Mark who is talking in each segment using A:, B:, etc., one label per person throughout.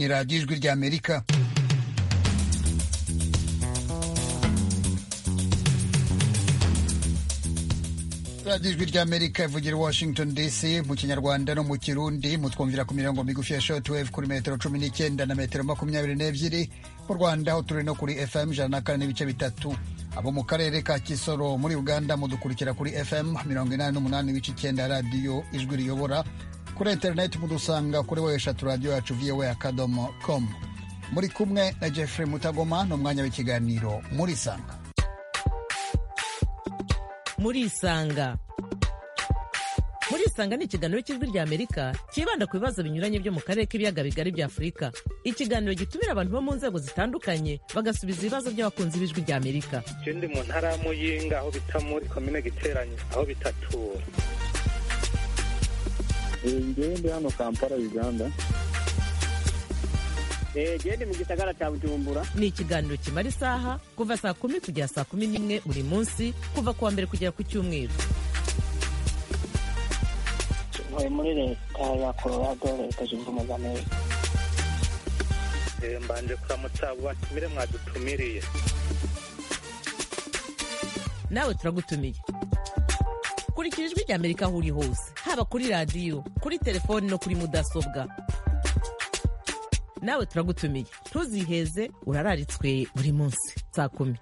A: ni radiyo ijwi ry'Amerika. radiyo ijwi ry'Amerika ivugira Washington DC mu kinyarwanda no mu kirundi, mutwumvira ku mirongo migufi ya shortwave kuri metero 19 na metero 22. Mu Rwanda aho turi no kuri FM 104.3. Abo mu karere ka Kisoro muri Uganda mudukurikira kuri FM 88.9 radiyo ijwi riyobora. Kuri internet mudusanga kuri weshatu radio yacu voa.com. Muri kumwe na Jeffrey Mutagoma no mwanya w'ikiganiro muri Sanga.
B: Muri Isanga ni ikiganiro cy'ijwi ry'Amerika kibanda ku bibazo binyuranye byo mu karere k'ibiyaga bigari bya Afurika. Ikiganiro gitumira abantu bo mu nzego zitandukanye bagasubiza ibibazo by'abakunzi b'ijwi ry'Amerika.
C: Ndi mu ntara ya Muyinga aho bita muri komine Giteranyi aho bitatura.
D: Ndi hano Kampala, Uganda.
E: Ndi mu gisagara cya Bujumbura.
B: Ni ikiganiro kimara isaha kuva saa 10 kugera saa 11 buri munsi kuva kuwa mbere kugera ku Cyumweru.
E: Muri leta ya Colorado, leta zunze ubumwe za Amerika.
C: Mbanje kuramutsa abo batumire mwadutumiriye.
B: Nawe turagutumiye. Kurikira ijwi ry'Amerika aho uri hose, haba kuri radiyo, kuri telefoni no kuri mudasobwa. Nawe turagutumiye, ntuziheze, urararitswe buri munsi saa 10.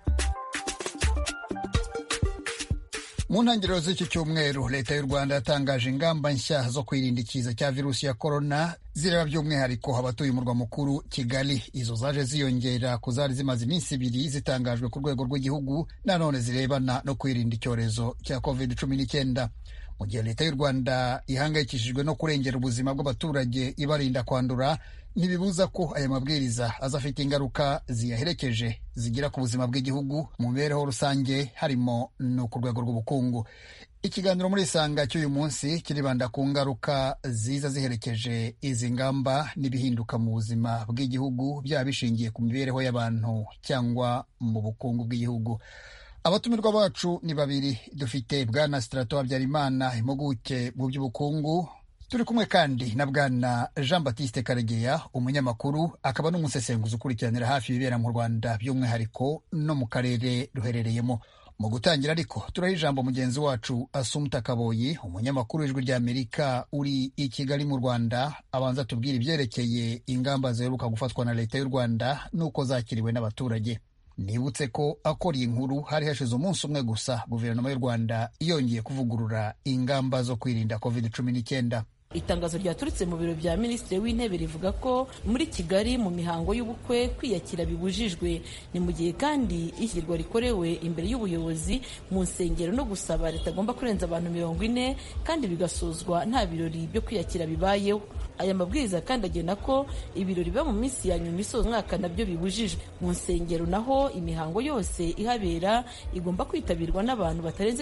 A: Mu ntangiriro z'iki cyumweru leta y'u Rwanda yatangaje ingamba nshya zo kwirinda ikiza cya virusi ya korona zireba by'umwihariko abatuye umurwa mukuru Kigali. Izo zaje ziyongera ku zari zimaze iminsi 2 zitangajwe ku rwego rw'igihugu, nanone zirebana no kwirinda icyorezo cya COVID-19. Mu gihe leta y'u Rwanda ihangayikishijwe no kurengera ubuzima bw'abaturage ibarinda kwandura, ntibibuza ko aya mabwiriza azafite ingaruka ziyaherekeje zigira ku buzima bw'igihugu mu mibereho rusange, harimo no ku rwego rw'ubukungu. Ikiganiro muri Sanga cy'uyu munsi kiribanda ku ngaruka ziza ziherekeje izi ngamba n'ibihinduka mu buzima bw'igihugu, byaba bishingiye ku mibereho y'abantu cyangwa mu bukungu bw'igihugu. Abatumirwa bacu ni babiri. Dufite Bwana Strato Habyarimana, impuguke mu by'ubukungu. Turi kumwe kandi na Bwana Jean Baptiste Karegeya, umunyamakuru akaba n'umusesenguzi ukurikiranira hafi ibibera mu Rwanda by'umwihariko no mu karere ruherereyemo. Mu gutangira ariko turaha ijambo mugenzi wacu Assumpta Kaboyi, umunyamakuru w'ijwi ry'Amerika uri i Kigali mu Rwanda, abanza tubwira ibyerekeye ingamba ziheruka gufatwa na leta y'u Rwanda n'uko zakiriwe n'abaturage. Nibutse ko akora iyi nkuru hari hashize umunsi umwe gusa guverinoma y'u Rwanda yongeye kuvugurura ingamba zo kwirinda COVID-19.
F: Itangazo ryaturutse mu biro bya Minisitiri w'Intebe rivuga ko muri Kigali mu mihango y'ubukwe kwiyakira bibujijwe. Ni mu gihe kandi ishyirwa rikorewe imbere y'ubuyobozi mu nsengero no gusaba ritagomba kurenza abantu 40 kandi bigasozwa nta birori byo kwiyakira bibayeho. Aya mabwiriza kandi agena ko ibirori biba mu minsi ya nyuma isoza umwaka nabyo bibujijwe. Mu nsengero naho imihango yose ihabera igomba kwitabirwa n'abantu batarenze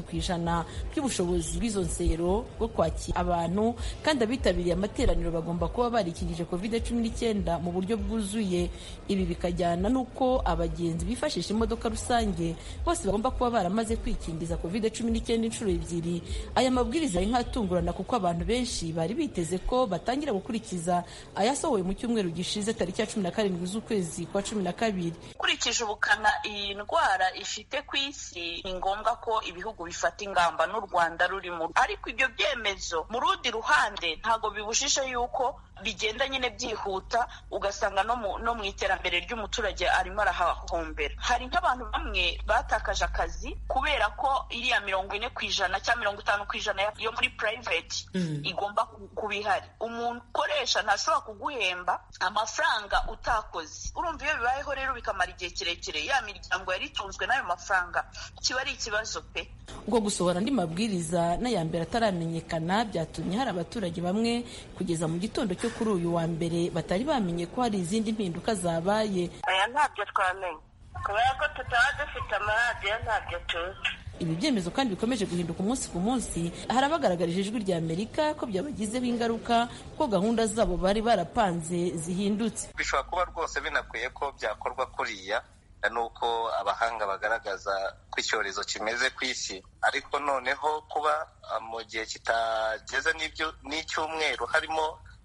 F: 30% by'ubushobozi bw'izo nsengero bwo kwakira abantu, kandi abitabiriye amateraniro bagomba kuba barikingije COVID-19 mu buryo bwuzuye. Ibi bikajyana n'uko abagenzi bifashisha imodoka rusange bose bagomba kuba baramaze kwikingiza COVID-19 inshuro 2. Aya mabwiriza ari nkatungurana kuko abantu benshi bari biteze ko batangira gukurikiza ayasohowe mu cyumweru gishize tariki ya 17 z'ukwezi kwa 12.
G: Kurikije ubukana iyi ndwara ifite ku isi, ni ngombwa ko ibihugu bifata ingamba, n'u Rwanda rurimo. Ariko ibyo byemezo mu rundi ruhande ntago bibujije yuko bigenda nyine byihuta, ugasanga no mu iterambere ry'umuturage arimo arahahombera. Hari nk'abantu bamwe batakaje akazi kubera ko iriya 40% cyangwa 50% yo muri private igomba kubihari. Umuntu ukoresha ntashobora kuguhemba amafaranga utakoze. Urumva iyo bibayeho rero bikamara igihe kirekire, ya miryango yari itunzwe n'ayo mafaranga, kiba ari ikibazo pe.
F: Ubwo gusohora andi mabwiriza n'ayambere ataramenyekana byatumye hari abaturage bamwe kugeza mu gitondo cyo kuri uyu wa mbere batari bamenye ko hari izindi mpinduka zabaye.
G: Aya ntabyo twamenye kubera ko tutaba dufite amaradiyo, ntabyo tuzi.
F: Ibi byemezo kandi bikomeje guhinduka umunsi ku munsi. Hari abagaragarije ijwi ry'Amerika ko byabagizeho ingaruka ko gahunda zabo bari barapanze zihindutse.
H: Bishobora kuba rwose binakwiye ko byakorwa kuriya, nuko abahanga bagaragaza ko icyorezo kimeze ku isi, ariko noneho kuba mu gihe kitageze n'icyumweru harimo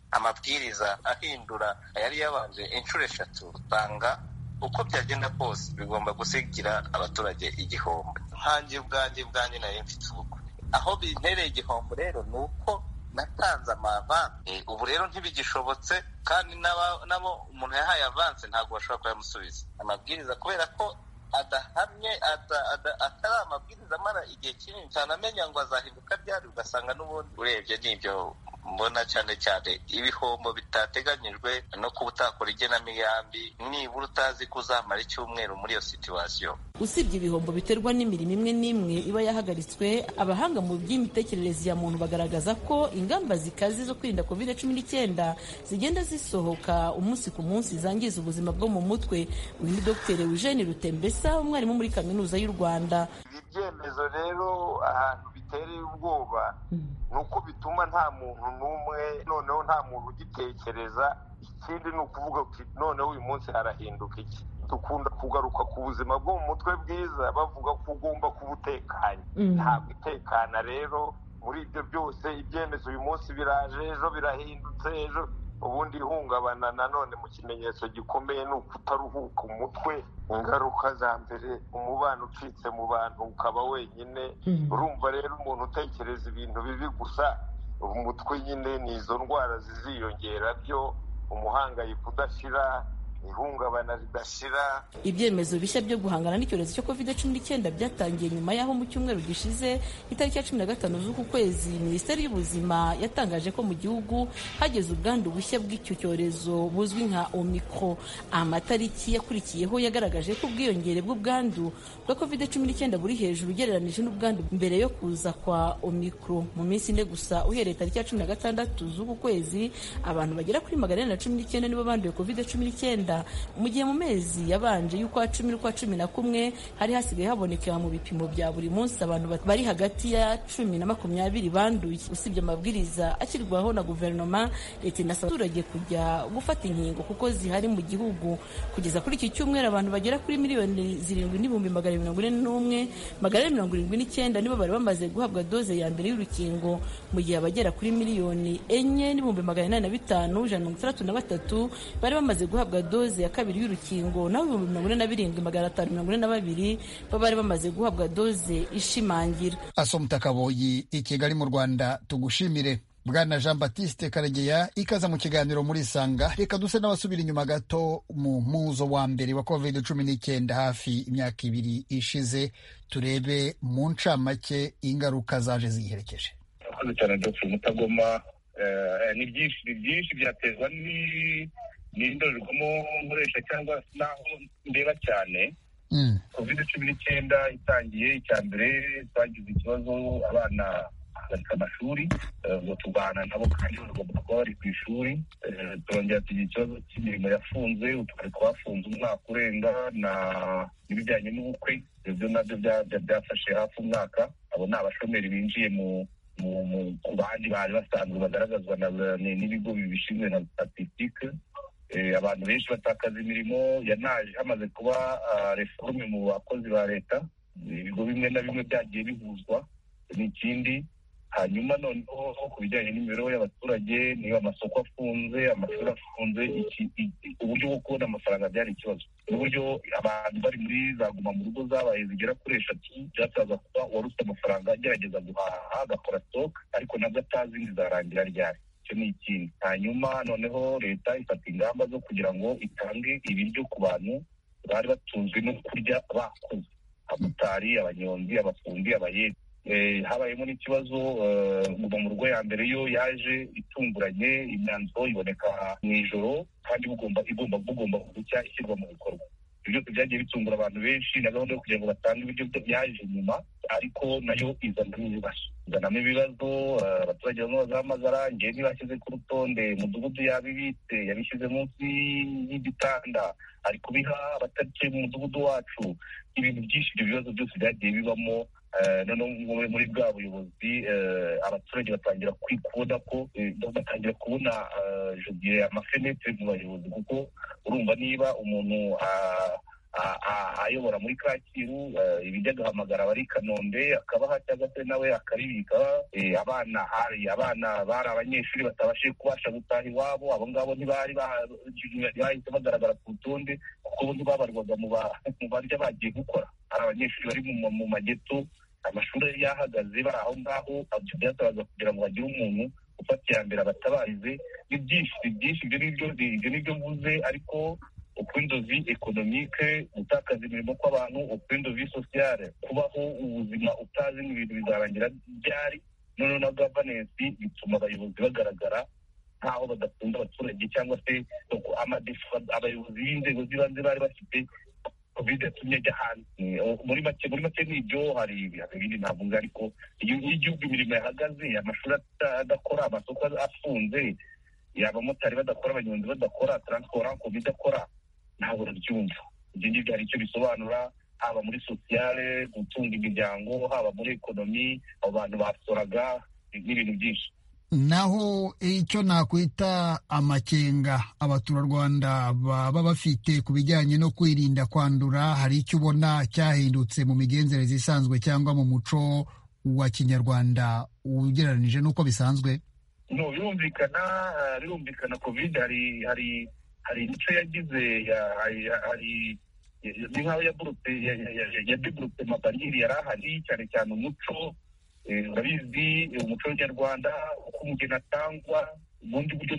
H: amabwiriza ahindura ayari yabanje inshuro 3, usanga uko byagenda kose bigomba gusigira abaturage igihombo. Nkanjye ubwanjye nari mfite ubukwe, aho bintereye igihombo rero ni uko natanze amavanse. Ubu rero ntibigishobotse, kandi nabo umuntu yahaye avanse ntabwo bashobora kuyamusubiza. Amabwiriza kubera ko adahamye, atari amabwiriza amara igihe kinini cyane amenya ngo azahinduka ryari, ugasanga n'ubundi urebye n'ibyo mbona cyane ibihombo bitateganyijwe no kuba utakora igenamigambi, nibura utazi ko uzamara icyumweru muri iyo situwasiyo.
F: Usibye ibihombo biterwa n'imirimo imwe n'imwe iba yahagaritswe, abahanga mu by'imitekerereze ya muntu bagaragaza ko ingamba zikaze zo kwirinda COVID-19 zigenda zisohoka umunsi ku munsi zangiza ubuzima bwo mu mutwe. Uyu ni Dr. Eugene Rutembesa, umwarimu muri Kaminuza y'u Rwanda.
I: Ibi byemezo rero ahantu bitereye ubwoba ni uko bituma nta muntu n'umwe, noneho nta muntu ugitekereza. Ikindi ni ukuvuga ko noneho uyu munsi harahinduka iki. Dukunda kugaruka ku buzima bwo mu mutwe bwiza bavuga ko ugomba kuba utekanye. Ntabwo utekana rero muri ibyo byose. Ibyemezo uyu munsi biraje, ejo birahindutse, ejo ubundi ihungabana nanone mu kimenyetso gikomeye ni ukutaruhuka umutwe. Ingaruka za mbere, umubano ucitse mu bantu, ukaba wenyine. Urumva rero umuntu utekereza ibintu bibi gusa, umutwe nyine ni izo ndwara ziziyongera, byo umuhangayiko udashira, ihungabana ridashira.
F: Ibyemezo bishya byo guhangana n'icyorezo cyo COVID-19 byatangiye nyuma y'aho mu cyumweru gishize itariki ya 15 z'uku kwezi Minisiteri y'Ubuzima yatangaje ko mu gihugu hageze ubwandu bushya bw'icyo cyorezo buzwi nka Omicron. Amatariki yakurikiyeho yagaragaje ko ubwiyongere bw'ubwandu bwa COVID-19 buri hejuru ugereranije n'ubwandu mbere yo kuza kwa Omicron. Mu minsi ine gusa uhereye tariki ya 16 z'uku kwezi, abantu bagera kuri 419 nibo banduye COVID-19, mu gihe mu mezi yabanje y'ukwa 10 n'ukwa 11 hari hasigaye haboneka mu bipimo bya buri munsi abantu bari hagati ya 10 na 20 banduye. Usibye amabwiriza ashyirwaho na guverinoma, leta inasaba abaturage kujya gufata inkingo kuko zihari mu gihugu. Kugeza kuri iki cyumweru abantu bagera kuri miliyoni 7,141,479 nibo bari bamaze guhabwa doze ya mbere y'urukingo, mu gihe abagera kuri miliyoni 4,805,163 bari bamaze guhabwa doze ya kabiri y'urukingo, naho 47,542 bari bamaze guhabwa doze ishimangira.
A: Asomta Kaboyi, i Kigali mu Rwanda. Tugushimire. Bwana Jean Baptiste Karegeya, ikaza mu kiganiro muri Sanga. Reka duse n'abasubira inyuma gato mu muzo wa mbere wa COVID-19 hafi imyaka 2 ishize, turebe mu ncamake ingaruka zaje ziherekeje.
J: Akoze cyane Dr. Mutagoma. Ni byinshi byatezwa n'indorerwamo nkoresha cyangwa naho ndeba cyane. COVID-19 itangiye, icya mbere twagize ikibazo abana bareka amashuri, ngo tubana nabo kandi bagomba kuba bari ku ishuri. Turongera tugira ikibazo cy'imirimo yafunze, utubari twafunze umwaka urenga, n'ibijyanye n'ubukwe ibyo nabyo byafashe hafi umwaka. Abo ni abashomeri binjiye ku bandi bari basanzwe bagaragazwa n'ibigo bibishinzwe na statistique. Abantu benshi batakaza imirimo, yanaje hamaze kuba reforme mu bakozi ba leta, ibigo bimwe na bimwe byagiye bihuzwa n'ikindi. Hanyuma noneho ku bijyanye n'imibereho y'abaturage, niba amasoko afunze, amashuri afunze, uburyo bwo kubona amafaranga byari ikibazo. N'uburyo abantu bari muri za guma mu rugo zabaye zigera kuri 3, byasaza kuba wari ufite amafaranga agerageza guhaha agakora stock, ariko nabwo atazi nizarangira ryari. Icyo ni ikindi. Hanyuma noneho leta ifata ingamba zo kugira ngo itange ibiryo ku bantu bari batunzwe no kurya bakoze, abamotari, abanyonzi, abafundi, abayede. Habayemo n'ikibazo guma mu rugo ya mbere yo yaje itunguranye, imyanzuro iboneka mu ijoro kandi bugomba gucya ishyirwa mu bikorwa. Ibyo byagiye bitungura abantu benshi, na gahunda yo kugira ngo batange ibiryo yaje nyuma, ariko nayo izanamo ibibazo. Abaturage bamwe bazamazara, ngewe ntibashyize ku rutonde, umudugudu yabibitse, yabishyize munsi y'igitanda, ari kubiha abatari mu mudugudu wacu. Ibintu byinshi, ibyo bibazo byose byagiye bibamo. Noneho muri bwa buyobozi abaturage batangira kubona amafenetire mu bayobozi, kuko urumva niba umuntu ayobora muri Kacyiru, ibijya agahamagara abari Kanombe akabaha cyangwa se nawe akaribika. Abana bari abanyeshuri kubasha gutaha iwabo, abo ngabo bahise bagaragara ku rutonde kuko ntibabarwaga mu barya bagiye gukora. Hari abanyeshuri bari mu mageto, amashuri yahagaze bari aho ngaho, byasabaga kugira ngo hagire umuntu ufata iya mbere abatabarize. Ni byinshi ibyo nibyo mvuze, ariko ukwindozi ekonomike, gutakaza imirimo kw'abantu, ukwindozi sosiyale, kubaho ubuzima utazi n'ibintu bizarangira byari. Noneho na gavunensi bituma abayobozi bagaragara nk'aho badakunda abaturage, cyangwa se abayobozi b'inzego z'ibanze bari bafite covid yatumye ajya hanze. Muri make n'ibyo, hari ibindi ntavuga, ariko iyo igihugu imirimo yahagaze, amashuri adakora, amasoko afunze, abamotari badakora, abanyonzi badakora, transport covid idakora, ntabwo urabyumva. Ibyo ngibyo hari icyo bisobanura, haba muri sosiyale, gutunga imiryango, haba muri ekonomi, abo bantu basoraga n'ibintu byinshi.
A: Naho icyo nakwita amakenga abaturarwanda baba bafite ku bijyanye no kwirinda kwandura, hari icyo ubona cyahindutse mu migenzereze isanzwe cyangwa mu muco wa Kinyarwanda ugereranije n'uko bisanzwe?
J: No, birumvikana covid hari imico yagize, ni nk'aho yadeburutse amabariyeri yari ahari, cyane cyane umuco. Urabizi umuco w'Inyarwanda uko umugeni atangwa, ubundi buryo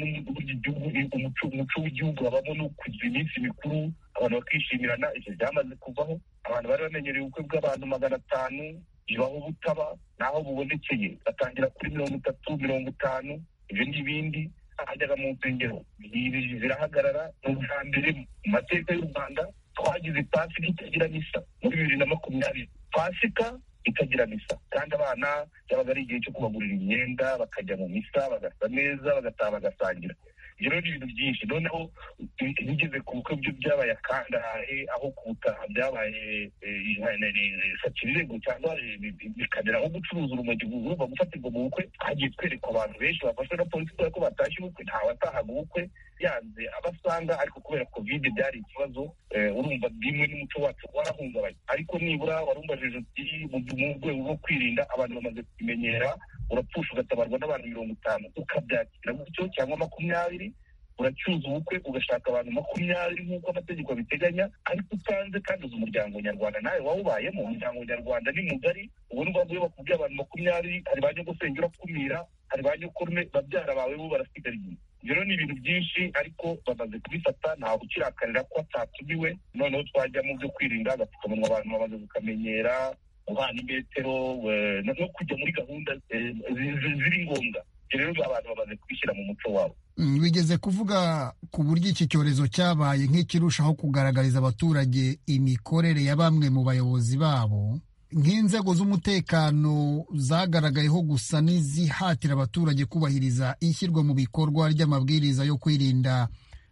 J: umuco w'igihugu habamo no kugira iminsi mikuru abantu bakishimirana. Ibyo byamaze kuvaho. Abantu bari bamenyereye ubukwe bw'abantu 500 bibaho butaba, naho bubonekeye batangira kuri 30, 50. Ibyo n'ibindi hajyaga mu nsengero zirahagarara. Ni ubwa mbere mu mateka y'u Rwanda twagize pasika itagira misa muri 2020, pasika itagira misa, kandi abana byabaga ari igihe cyo kubagurira imyenda, bakajya mu misa, bagasa neza, bagataha bagasangira. Ibyo rero ni ibintu byinshi. Noneho bigeze ku bukwe byo byabaye akandahe, aho kubutaha byabaye sakirirego, cyangwa bikamera nko gucuruza urumogi. Urumva gufatirwa mu bukwe, twagiye twerekwa abantu benshi bafashwe na polisi kubera ko batashye ubukwe, ntawatahaga ubukwe yanze abasanga, ariko kubera covid byari ikibazo. Urumva bimwe n'umuco wacu warahungabanye, ariko nibura warumbajije uti mu rwego rwo kwirinda, abantu bamaze kumenyera. Urapfusha ugatabarwa n'abantu 50 ukabyakira gutyo, cyangwa 20, uracyuza ubukwe ugashaka abantu 20 nk'uko amategeko abiteganya, ariko utanze kandi uzi umuryango nyarwanda nawe wawubayemo. Umuryango nyarwanda ni mugari. Ubu ni ngombwa iyo bakubwiye abantu 20, hari ba nyogosenge urakumira, hari ba nyokurume, babyara bawe bo barasigara inyuma. Ibyo rero ni ibintu byinshi, ariko bamaze kubifata, ntawe ukirakarira ko atatumiwe. Noneho twajya mu byo kwirinda, agapfukamunwa abantu bamaze kukamenyera, guhana imetero, no kujya muri gahunda ziri ngombwa. Ibyo rero abantu bamaze kubishyira mu muco wabo.
A: Wigeze kuvuga ku buryo iki cyorezo cyabaye nk'ikirushaho kugaragariza abaturage imikorere ya bamwe mu bayobozi babo. Nk'inzego z'umutekano zagaragayeho gusa n'izihatira abaturage kubahiriza ishyirwa mu bikorwa ry'amabwiriza yo kwirinda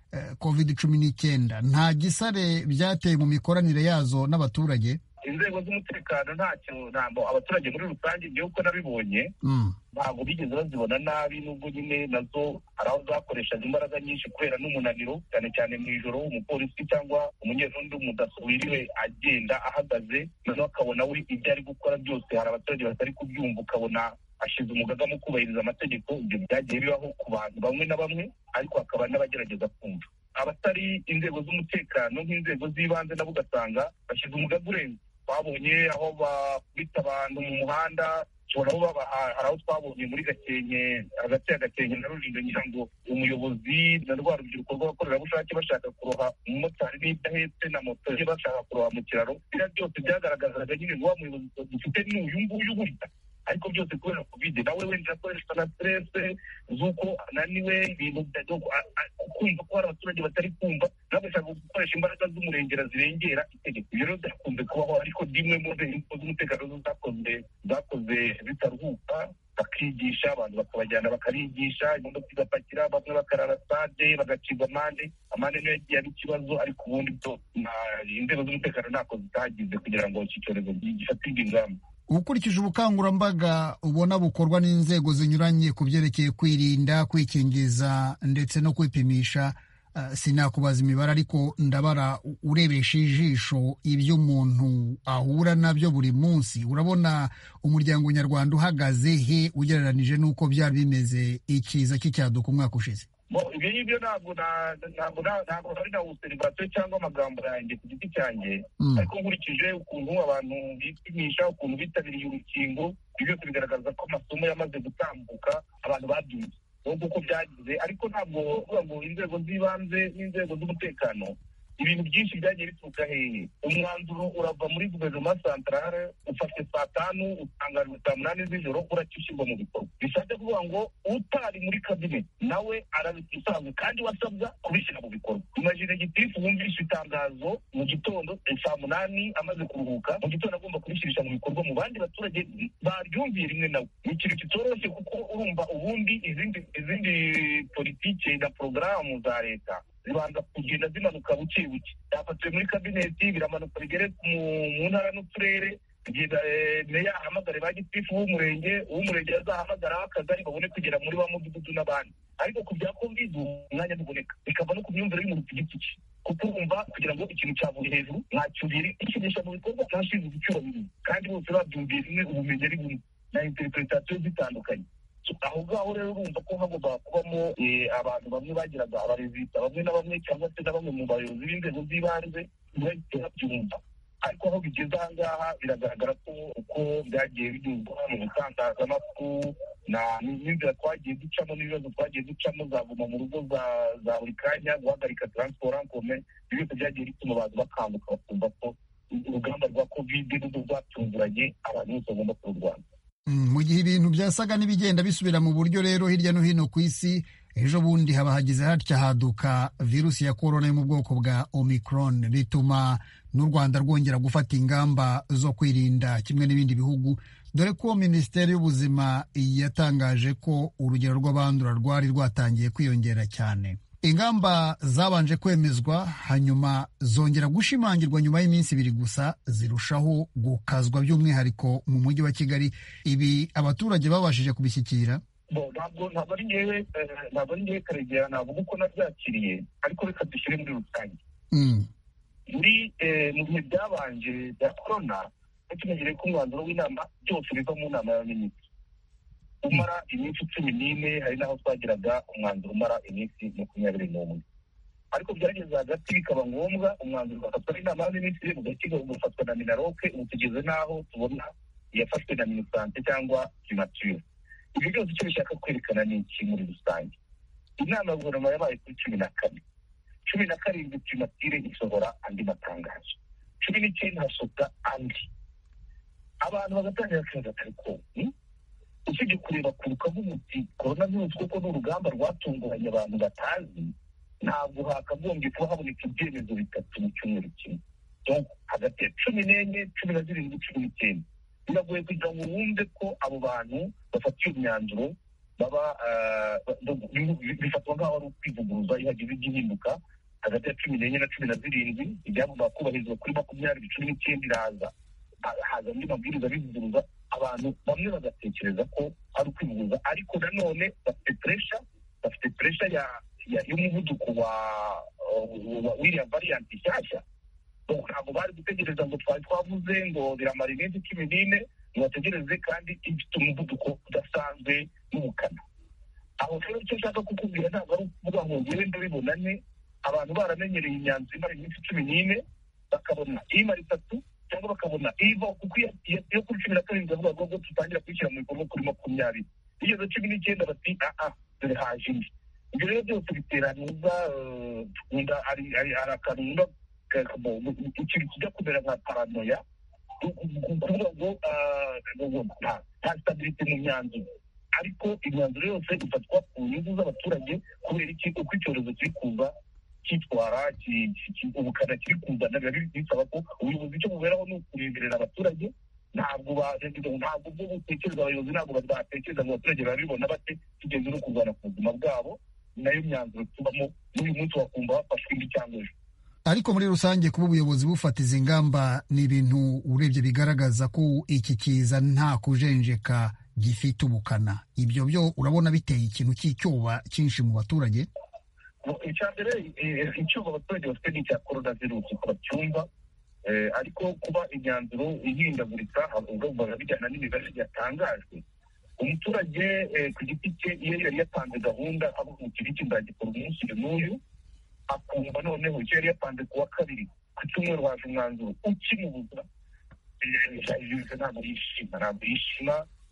A: COVID-19. Nta gisare byateye mu mikoranire yazo n'abaturage.
J: Inzego z'umutekano ntabwo abaturage muri rusange, ngewe uko nabibonye, ntabwo bigeze bazibona nabi, nubwo nyine nazo hari aho zakoreshaga imbaraga nyinshi kubera n'umunaniro, cyane cyane mu ijoro. Umupolisi cyangwa umunyerondo w'umudaso wiriwe agenda ahagaze, noneho akabona we ibyo ari gukora byose hari abaturage batari kubyumva, ukabona ashize umugaga mu kubahiriza amategeko. Ibyo byagiye bibaho ku bantu bamwe na bamwe, ariko hakaba n'abagerageza kumva. Abatari inzego z'umutekano nk'inzego z'ibanze nabo ugasanga bashyize umugaga urenze. Twabonye aho bakubita abantu mu muhanda, hari aho twabonye muri Gakenke, hagati ya Gakenke na Rulindo, ngira ngo umuyobozi na rwa rubyiruko rw'abakorerabushake bashaka kuroha umumotari n'ibyo ahetse na moto ye, bashaka kuroha mu kiraro. Biriya byose byagaragazaga nyine ngo wa muyobozi dufite ni uyu nguyu burya, ariko byose kubera covid nawe wenda akoreshwa na stress z'uko ananiwe, ibintu kumva ko hari abaturage batari kumva, nagashaka gukoresha imbaraga z'umurengera zirengera itegeko. Ibyo rero byakunze kubaho, ariko dimwe mu nzego z'umutekano zakoze zitaruhuka, bakigisha abantu, bakabajyana bakabigisha, imodoka igapakira, bamwe bakarara stade, bagacibwa amande niyo yagiye ari ikibazo. Ariko ubundi byo inzego z'umutekano ntako zitagize kugira ngo iki cyorezo gifatirwe ingamba.
A: Ukurikije ubukangurambaga ubona bukorwa n'inzego zinyuranye ku byerekeye kwirinda, kwikingiza ndetse no kwipimisha, sinakubaza imibare ariko ndabara urebesha ijisho ibyo umuntu ahura nabyo buri munsi, urabona umuryango nyarwanda uhagaze he ugereranije n'uko byari bimeze ikiza cy'icyaduka umwaka ushize?
J: Ibyo ngibyo ntabwo ari na observation cyangwa amagambo yanjye ku giti cyanjye, ariko nkurikije ukuntu abantu bipimisha, ukuntu bitabiriye urukingo, ibyo byose bigaragaza ko amasomo yamaze gutambuka, abantu babyumva uko byagize. Ariko ntabwo uvuga ngo inzego z'ibanze n'inzego z'umutekano, ibintu byinshi byagiye bituruka hehe. Umwanzuro urava muri guverinoma santarare, ufashe saa 5 utangarijwe saa 8 z'ijoro, uracyushyirwa mu bikorwa. Bishatse kuvuga ngo utari muri kabineti nawe arabisanzwe kandi wasabwa kubishyira mu bikorwa. Imagine gitifu wumvishe itangazo mu gitondo saa 8 amaze kuruhuka, mu gitondo agomba kubishyirisha mu bikorwa, mu bandi baturage baryumviye rimwe nawe. Ni ikintu kitoroshye kuko urumva ubundi izindi politike na porogaramu za leta zibanza kugenda zimanuka buke buke. Byafatiwe muri kabineti biramanuka bigere mu ntara n'uturere, kugenda meya ahamagare ba gitifu w'umurenge azahamagara akagari babone kugera muri wa mudugudu n'abandi. Ariko ku bya covid umwanya ntuboneka, bikava no ku myumvire y'umuntu ku giti cye, kuko urumva kugira ngo ikintu cyavuye hejuru ntacyubiri ikinisha mu bikorwa cyashize igiciro bibiri, kandi bose babyumviye rimwe, ubumenyi ari bumwe na interpretation zitandukanye. Aho ngaho rero urumva ko hagomba kubamo abantu bamwe bagiraga abarezida bamwe na bamwe, cyangwa se na bamwe mu bayobozi b'inzego z'ibanze ntibahite babyumva. Ariko aho bigeze aha ngaha biragaragara ko uko byagiye binyuzwa mu bitangazamakuru n'inzira twagiye ducamo n'ibibazo twagiye ducamo, zaguma mu rugo za buri kanya, guhagarika transport en commun, byose byagiye bituma abantu bakanguka bakumva ko urugamba rwa covid n'ubwo rwatunguranye abantu bose bagomba kururwanya.
A: Mu gihe ibintu byasaga n'ibigenda bisubira mu buryo rero hirya no hino ku isi, ejo bundi haba hagize hatya haduka virusi ya korona yo mu bwoko bwa Omicron, bituma n'u Rwanda rwongera gufata ingamba zo kwirinda kimwe n'ibindi bihugu, dore ko Minisiteri y'Ubuzima yatangaje ko urugero rw'abandura rwari rwatangiye kwiyongera cyane. Ingamba zabanje kwemezwa hanyuma zongera gushimangirwa nyuma y'iminsi 2 gusa, zirushaho gukazwa by'umwihariko mu mujyi wa Kigali. Ibi abaturage babashije kubishyikira?
J: Ntabwo ari ngewe Karegeya navuga uko nabyakiriye, ariko reka dushyire muri rusange. Mu bihe byabanje bya korona, tumenyereye ko umwanzuro w'inama byose biva mu nama y'abaminisitiri umara iminsi 14, hari n'aho twagiraga umwanzuro umara iminsi 21. Ariko byageze hagati bikaba ngombwa umwanzuro ugafatwa n'inama y'abaminisitiri, ugakiga ugafatwa na Minaroke, ubu tugeze n'aho tubona yafashwe na Minisante cyangwa Primature. Ibyo byose icyo bishaka kwerekana ni iki muri rusange? Inama ya guverinoma yabaye kuri 14 Primature isohora andi matangazo, 19 hasohoka andi, abantu bagatangira kwibaza ariko usibye kureba kurukaho umuti coronavirus kuko ni urugamba rwatunguranye abantu batazi, ntabwo hakagombye kuba haboneka ibyemezo 3 mu cyumweru kimwe. Donc hagati ya 14, 17, 19 biragoye kugira ngo wumve ko abo bantu bafatiye imyanzuro baba bifatwa nk'aho ari ukwivuguruza iyo hagize igihinduka. Hagati ya 14 na 17 ibyagomba kubahirizwa kuri 20-19 iraza haza andi mabwiriza bivuguruza, abantu bamwe bagatekereza ko ari ukwivuguruza, ariko nanone bafite pressure y'umuvuduko w'iriya variant nshyashya. Ntabwo bari gutegereza ngo twari twavuze ngo biramara iminsi 14 ngo bategereze, kandi ifite umuvuduko udasanzwe n'ubukana. Aho rero icyo nshaka kukubwira ntabwo ari ukuvuga ngo ngewe ndabibonane, abantu baramenyereye imyanzuro imara iminsi 14 bakabona imara 3 cyangwa bakabona iva, kuko iyo kuri 17 bavuga ngo tutangira kwishyira mu bikorwa kuri 20, bigeze 19 bati dore haje indi. Ibyo rero byose biterantuza ari akantu ikintu kijya kumera nka paranoya, kuvuga ngo nta stabilite mu myanzuro. Ariko imyanzuro yose ifatwa ku nyungu z'abaturage, kubera iki? Uko icyorezo kiri kuza cyitwara, ubukana kiri kuzana, biba bisaba ko ubuyobozi icyo buberaho ni ukureberera abaturage. Ntabwo bwo gutekereza, abayobozi ntabwo batekereza ngo abaturage babibona bate, tugeze no kurwana ku buzima bwabo. Nayo myanzuro tubamo n'uyu munsi wakumva bafashwe indi cyangwa ejo.
A: Ariko muri rusange kuba ubuyobozi bufata izi ngamba ni ibintu urebye bigaragaza ko iki kiza nta kujenjeka gifite ubukana. Ibyo byo urabona biteye ikintu cy'icyoba cyinshi mu baturage?
J: icya mbere icyo abaturage bafite ni icya korona virusi uko bacyumva, ariko kuba imyanzuro ihindagurika uvuga bijyana n'imibare yatangajwe. Umuturage ku giti cye iyo yari yatanze gahunda avuga ngo iki nzagikora umunsi n'uyu, akumva noneho icyo yari yatanze ku wa kabiri ku cyumweru haje umwanzuro ukimubuza, ntabwo yishima,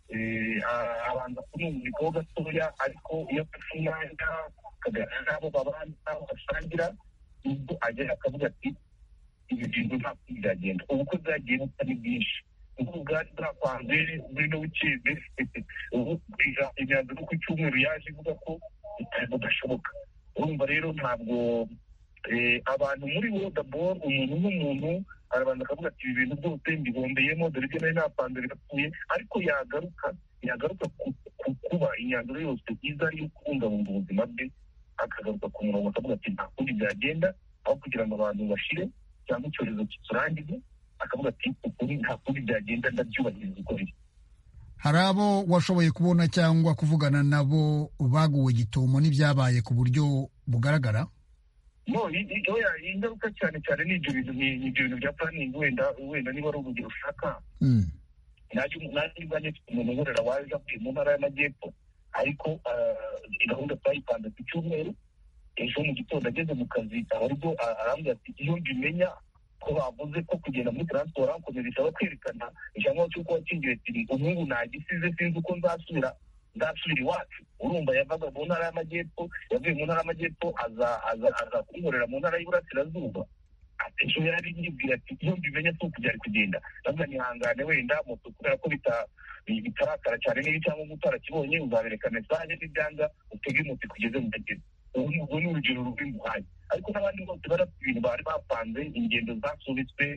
J: abanza kumwumvikaho gatoya, ariko iyo afashe umwanya akaganira n'abo babana n'abo basangira, ubwo agera akavuga ati ibi bintu ntabwo byagenda. ubukwe bwagiye busa ni bwinshi, ubwo bwari bwapanze muri no wikende, ubu imyanzuro ku cyumweru yaje ivuga ko budashoboka. urumva rero ntabwo abantu muri bo dabord umuntu nk'umuntu arabanza akavuga ati ibi bintu byose mbihombeyemo, dore ibyo nari napanze birapfuye, ariko yagaruka ku kuba imyanzuro yose iza ari iyo kubungabunga ubuzima bwe, akagaruka ku murongo akavuga ati nta kundi byagenda, aho kugira ngo abantu bashire cyangwa icyorezo kiturangize, akavuga ati ukuri nta kundi byagenda, ndabyubahiriza uko biri.
A: hari abo washoboye kubona cyangwa kuvugana nabo baguwe gitumo n'ibyabaye ku buryo bugaragara?
J: No, ingaruka cyane cyane ni ibyo bintu bya planning, wenda niba ari urugero ushaka. Nanjye ubwanjye mfite umuntu nkorera waje avuye mu ntara y'Amajyepfo, ariko gahunda twayipanze ku cyumweru, ejo mu gitondo ageze mu kazi aribwo arambwira ati iyo mbimenya ko bavuze ko kugenda muri transport akomeza bisaba kwerekana ijambo cy'uko wakingiwe ati ubu nagisize sinzi uko nzasubira iwacu. urumva yavaga mu ntara y'Amajyepfo, yavuye mu ntara y'Amajyepfo aza kunkorera mu ntara y'Iburasirazuba. ejo yari yibwira ati iyo mbimenya si uko byari kugenda, ndavuga nihangane wenda moto kubera ko bitarakara cyane niba cyangwa utarakibonye uzabereka mesaje n'ibyanga utege moto kugeze mu Kagera. ubu ni urugero rw'umuhanda, ariko n'abandi bose barafite ibintu bari bapanze, ingendo zasubitswe,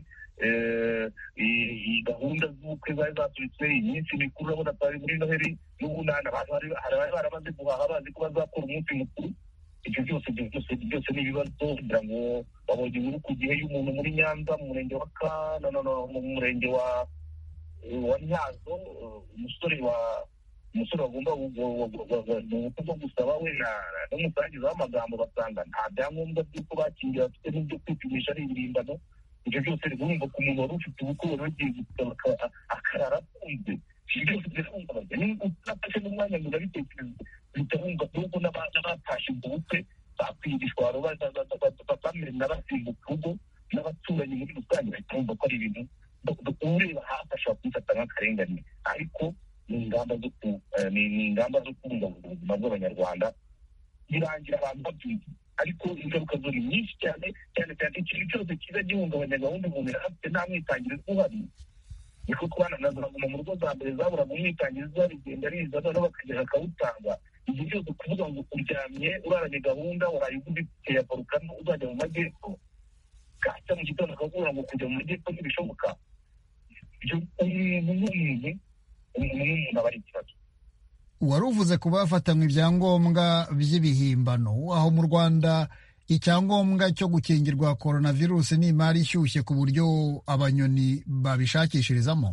J: gahunda z'ubukwe zari zasubitswe, iminsi mikuru urabona twari muri Noheli n'Ubunani, abantu bari baramaze guhaha bazi ko bazakora umunsi mukuru. ibyo byose ni ibibazo, kugira ngo babonye inkuru ku gihe y'umuntu muri Nyanza mu murenge mu murenge wa Nyazo, umusore wagomba mu bukwe bwo gusaba we n'umusangiza w'amagambo basanga nta byangombwa by'uko bakingiye bafite n'ibyo kwipimisha ari ibihimbano. ibyo byose urumva ku muntu wari ufite ubukwe wari wagiye gusaba akarara afunze, ibyo byose birahungabanya. niba utafashe n'umwanya ngo urabitekereza uhita wumva ahubwo n'abatashye ubwo bukwe bakwigishwa bamena basimbuka urugo n'abaturanyi muri rusange, bahita bumva ko ari ibintu ureba hasi ashobora kubifata nk'akarengane, ariko ni ingamba zo kubungabunga ubuzima bw'Abanyarwanda, birangira abantu babyumva. ariko ingaruka zo ni nyinshi cyane cyane ikintu cyose kiza gihungabanya gahunda umuntu yari afite nta mwitangirizo uhari. niko kubana na Guma mu rugo za mbere zaburaga umwitangirizo, rigenda riza noneho bakagera akawutanga. igihe cyose kuvuga ngo uryamye uraranye gahunda, waraye uguze itike ya volcano uzajya mu Majyepfo, bwacya mu gitondo akakubwira ngo kujya mu Majyepfo ntibishoboka. ibyo umuntu aba ari ikibazo.
A: wari uvuze ku bafatanywe ibyangombwa by'ibihimbano. aho mu Rwanda icyangombwa cyo gukingirwa coronavirus ni imari ishyushye ku buryo abanyoni babishakishirizamo.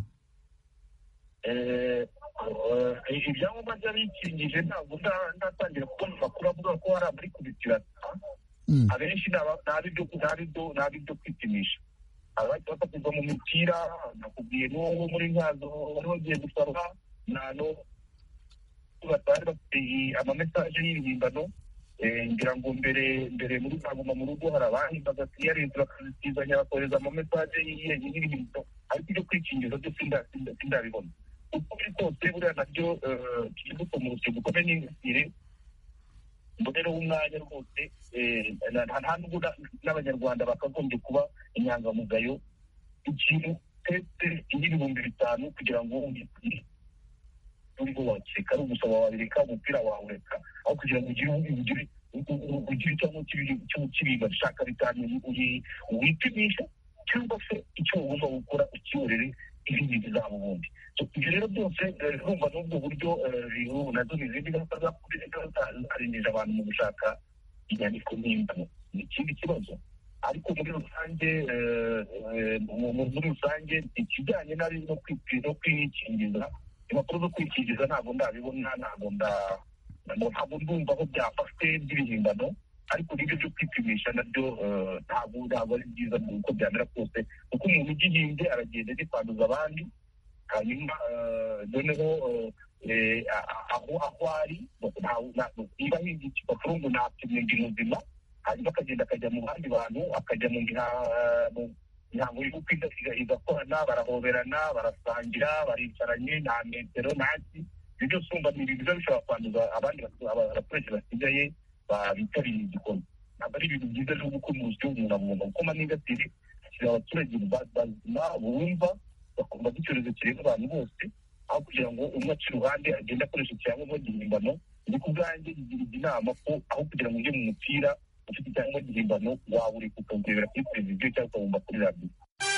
J: ibyangombwa by'abikingije ntabwo ndatangira kubona amakuru avuga ko hari abari kubikirata. abenshi ni ab'ibyo kwipimisha, abahita bafatirwa mu mipira. nakubwiye n'uwo muri Nyazo wari wagiye gusaba batari bafite amamesaje y'ibihimbano. ngira ngo mbere muri Guma mu rugo hari abandi bagasiyarinze bakazitizanya bakohereza amamesaje y'ibihimbano, ariko ibyo kwikingiza byo sindabibona. uko biri kose buriya nabyo kibuto mu rukiko gukomeye n'ingasire mbonera w'umwanya rwose. nta nubwo n'Abanyarwanda bakagombye kuba inyangamugayo. ikintu teste y'ibihumbi 5 kugira ngo uriho wakeka ari ugusaba wabireka, umupira wawureka, aho kugira ngo ugire icyo cy'ukibiga ushaka bitanu wipimisha, cyangwa se icyo ugomba gukora ukiyorere ibindi bizaba ubundi. ibyo rero byose urumva n'ubwo buryo nazo n'izindi ngaruka zarinjije abantu mu gushaka inyandiko mpimbano, ni ikindi kibazo. ariko muri rusange ikijyanye no kwikingiza, impapuro zo kwikingiza ntabwo ndabibona, ntabwo ndumva aho byafashwe by'ibihimbano. ariko n'ibyo byo kwipimisha nabyo ntabwo ari byiza uko byamera kose, kuko umuntu ugihinze aragenda agiye kwanduza abandi, hanyuma noneho aho ari niba ahinze igipapuro ngo napimye ndi muzima, hanyuma akagenda akajya mu bandi bantu, akajya mu mihango y'ubukwe igakorana, barahoberana, barasangira, baricaranye, nta metero ntaki, ibyo byose urumva ni ibintu biba bishobora kwanduza abandi abaturage basigaye bitabiriye igikorwa. Ntabwo ari ibintu byiza byo gukumira umuntu kuko manengatiri ashyira abaturage bazima bumva bakumva ko icyorezo kireba abantu bose, aho kugira ngo umwe ace iruhande agende akoresha icyangombwa gihimbano. Ni ku bwanjye ngiriye inama ko aho kugira ngo ujye mu mupira ufite icyangombwa gihimbano wawureka ukawurebera kuri televiziyo cyangwa ukawumva kuri radiyo.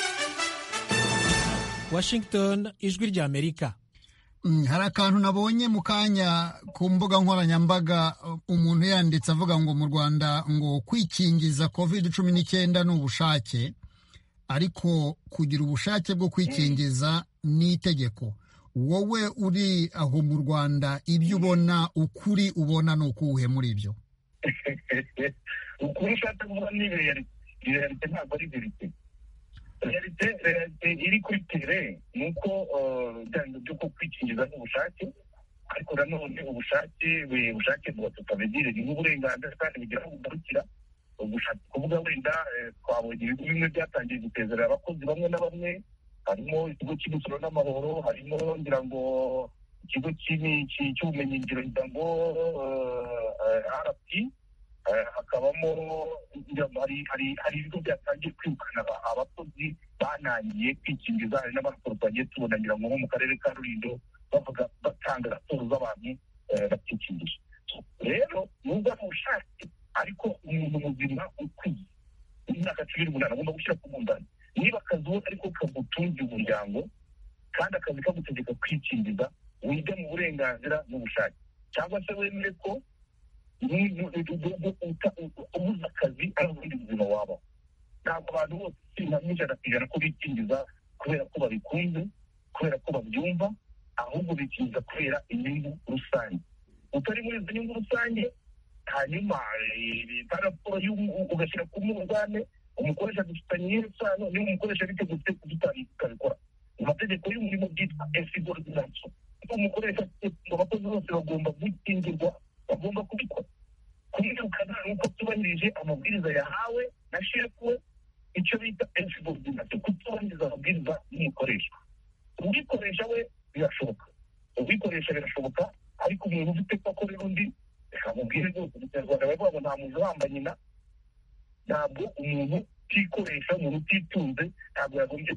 K: Washington, ijwi ry'Amerika.
A: Hari akantu nabonye mu kanya ku mbuga nkoranyambaga, umuntu yanditse avuga ngo mu Rwanda ngo kwikingiza COVID-19 ni ubushake, ariko kugira ubushake bwo kwikingiza ni itegeko. Wowe uri aho mu Rwanda, ibyo ubona, ukuri ubona ni ukuwuhe muri ibyo?
J: Ukuri ushaka kuvuga ni realite, ntabwo ari verite. Realite iri kuri tere ni uko byo kwikingiza n'ubushake, ariko nanone ubushake bwa tutavegire ni nk'uburenganzira kandi bugira aho bugarukira. Ubushake kuvuga wenda twabonye ibigo bimwe byatangiye gusezerera abakozi bamwe na bamwe, harimo ikigo cy'imisoro n'amahoro, harimo ngira ngo ikigo cy'ubumenyingiro ngira ngo RP, hakabamo hari ibigo byatangiye kwirukana abakozi banangiye kwikingiza. Hari n'amakuru twagiye tubona ngira ngo nko mu karere ka Rulindo bavuga batanga raporo z'abantu batikingije. Rero nubwo ari ubushake, ariko umuntu muzima ukwiye imyaka 18 agomba gushyira ku munzani. Niba akazi we ariko kagutunga umuryango kandi akazi kagutegeka kwikingiza, wige mu burenganzira n'ubushake, cyangwa se wemere ko ubuze akazi ari ubundi buzima wabaho. Ntabwo abantu bose ijana ko bikingiza kubera ko babikunze, kubera ko babyumva, ahubwo bikingiza kubera inyungu rusange. Utari muri izo nyungu rusange, hanyuma raporo ugashyira ku munzani, umukoresha dufitanye isano niba umukoresha bitegutse kutabikora. Amategeko y'umurimo byitwa efidorzination, umukoresha abakozi bose bagomba gukingirwa, bagomba kubikora. Kumwirukana nuko tubahirije amabwiriza yahawe na shefu we, icyo bita efidorzination, kutubahiriza amabwiriza y'umukoresha. Ubikoresha we birashoboka, ariko umuntu ufite ko akorera undi, reka mubwire rwose umunyarwanda baravuga ngo nta muntu uhamba nyina. Ntabwo umuntu utikoresha, umuntu utitunze, ntabwo yagombye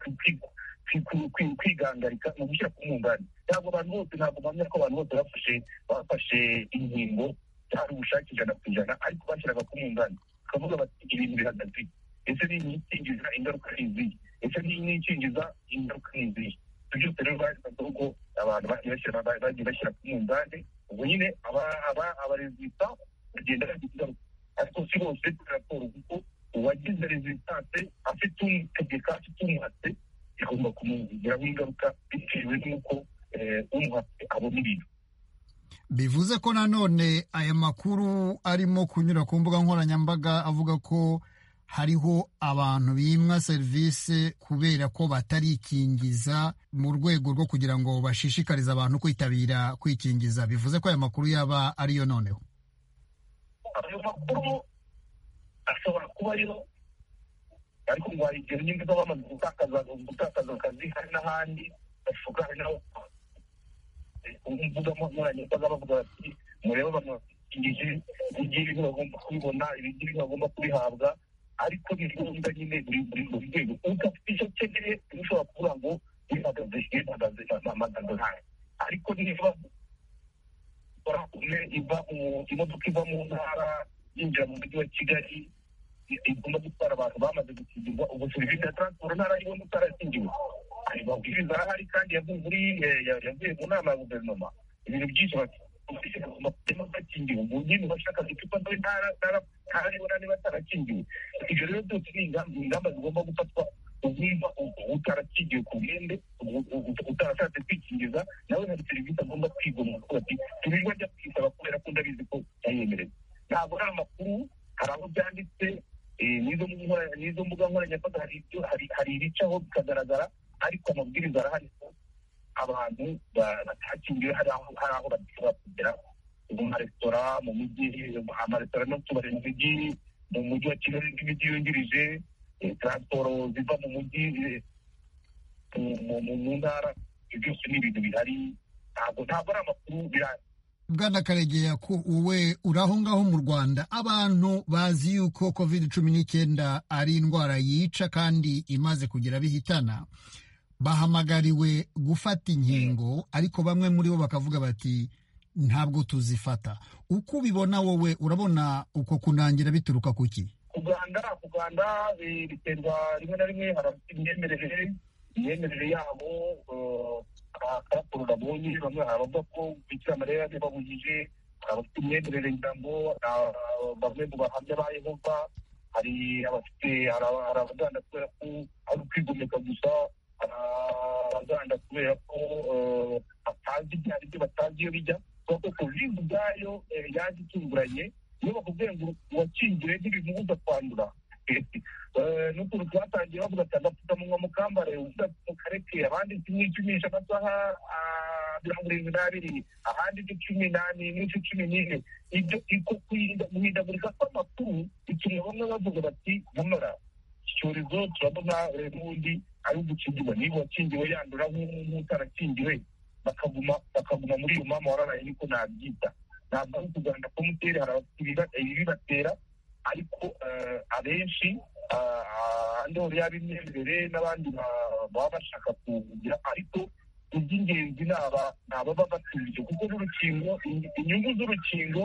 J: kwigangarika mu gushyira ku munzani. Ntabwo abantu bose, ntabwo mpamya ko abantu bose bafashe inkingo cyari ubushake 100%, ariko bashyiraga ku munzani bakavuga bati ibintu bihagaze. Ese ni ikingiza ingaruka n'izihe? Ese ni ikingiza ingaruka n'izihe? Ibyo byose rero bavuga ko abantu bagiye bashyira ku munzani, ubwo nyine abarezita bagenda bagira ingaruka. Ariko si bose raporo, kuko uwagize resistance afite umutegeka, afite umuhatse, igomba kumugiraho ingaruka bitewe n'uko umuhatse abona ibintu.
A: Bivuze ko nanone aya makuru arimo kunyura ku mbuga nkoranyambaga avuga ko hariho abantu bimwa serivisi kubera ko batarikingiza mu rwego rwo kugira ngo bashishikarize abantu kwitabira kwikingiza. Bivuze ko aya makuru yaba ariyo noneho?
J: Ayo makuru ashobora kuba ariyo, ariko ngo hari igihe nyinshi bamaze gutakaza akazi, hari n'ahandi bashuka, hari n'aho mvuga nkoranyambaga bavuga bati murebe abantu bakingije, ibingibi bagomba kubibona, ibingibi bagomba kubihabwa, ariko ni ngombwa nyine buri rwego udafite icyo akeneye ushobora kuvuga ngo bihagaze ntayo. Ariko niba imodoka iva mu ntara yinjira mu mujyi wa Kigali igomba gutwara abantu bamaze gukingirwa, ubwo serivisi ya transport ntara ibona utarakingiwe, hari mabwiriza arahari kandi yavuye mu nama ya guverinoma. Ibintu byinshi bagomba kugenda bakingiwe, ubu nyine bashaka icupa ntara ibona niba atarakingiwe. Ibyo rero byose ni ingamba zigomba gufatwa. Uzumva utarakingiwe ku bwende, utarashatse kwikingiza, nawe hari serivisi agomba kwigomwa kuko ati tubirirwa ajya kwisaba kubera ko ndabizi ko yayemerewe. ntabwo ari amakuru, hari aho byanditse n'izo mbuga nkoranyambaga hari ibicaho bikagaragara, ariko amabwiriza arahari ko abantu batakingiwe hari aho badashobora kugera. mu maresitora mu mijyi, amaresitora n'utubari mu mujyi wa Kigali n'imijyi yungirije, taransiporo ziva mu mujyi mu ntara, ibyo byose ni ibintu bihari, ntabwo ari amakuru birahari.
A: Bwana Karegeya, ko wowe uri aho ngaho mu Rwanda, abantu bazi yuko COVID-19 ari indwara yica kandi imaze kugira bihitana, bahamagariwe gufata inkingo, ariko bamwe muri bo bakavuga bati ntabwo tuzifata. Uko ubibona wowe, urabona uko kunangira bituruka kuki?
J: Kuganda biterwa rimwe na rimwe, hari imyemerere yabo, akaraporo nabonye bamwe haravuga ko Bikira Mariya yababujije, hari abafite imyemerere ngira ngo bamwe mu bahamya ba Yehova, hari abaganda kubera ko ari ukwigomeka gusa, abaganda kubera ko batazi ibyo ari byo, batazi iyo bijya, kuko covid ubwayo yaje itunguranye. Iyo bakubwiye ngo uwakingiwe ntibimubuza kwandura, n'ukuntu twatangiye bavuga ati agapfukamunwa mukambare, mukareke, abandi mwipimisha amasaha 72, ahandi 18 n'ice 14. Ibyo guhindagurika kw'amakuru bituma bamwe bavuga bati nyamara icyorezo turabona n'ubundi ari ugukingirwa, niba uwakingiwe yandura nk'utarakingiwe, bakaguma muri iyo mama wararaye, niko nabyita. Ntabwo ari ukuganda ko muteri, hari ibibatera, ariko abenshi andoro yaba imyemerere n'abandi baba bashaka kugira, ariko iby'ingenzi ni ababa batuje, kuko n'urukingo, inyungu z'urukingo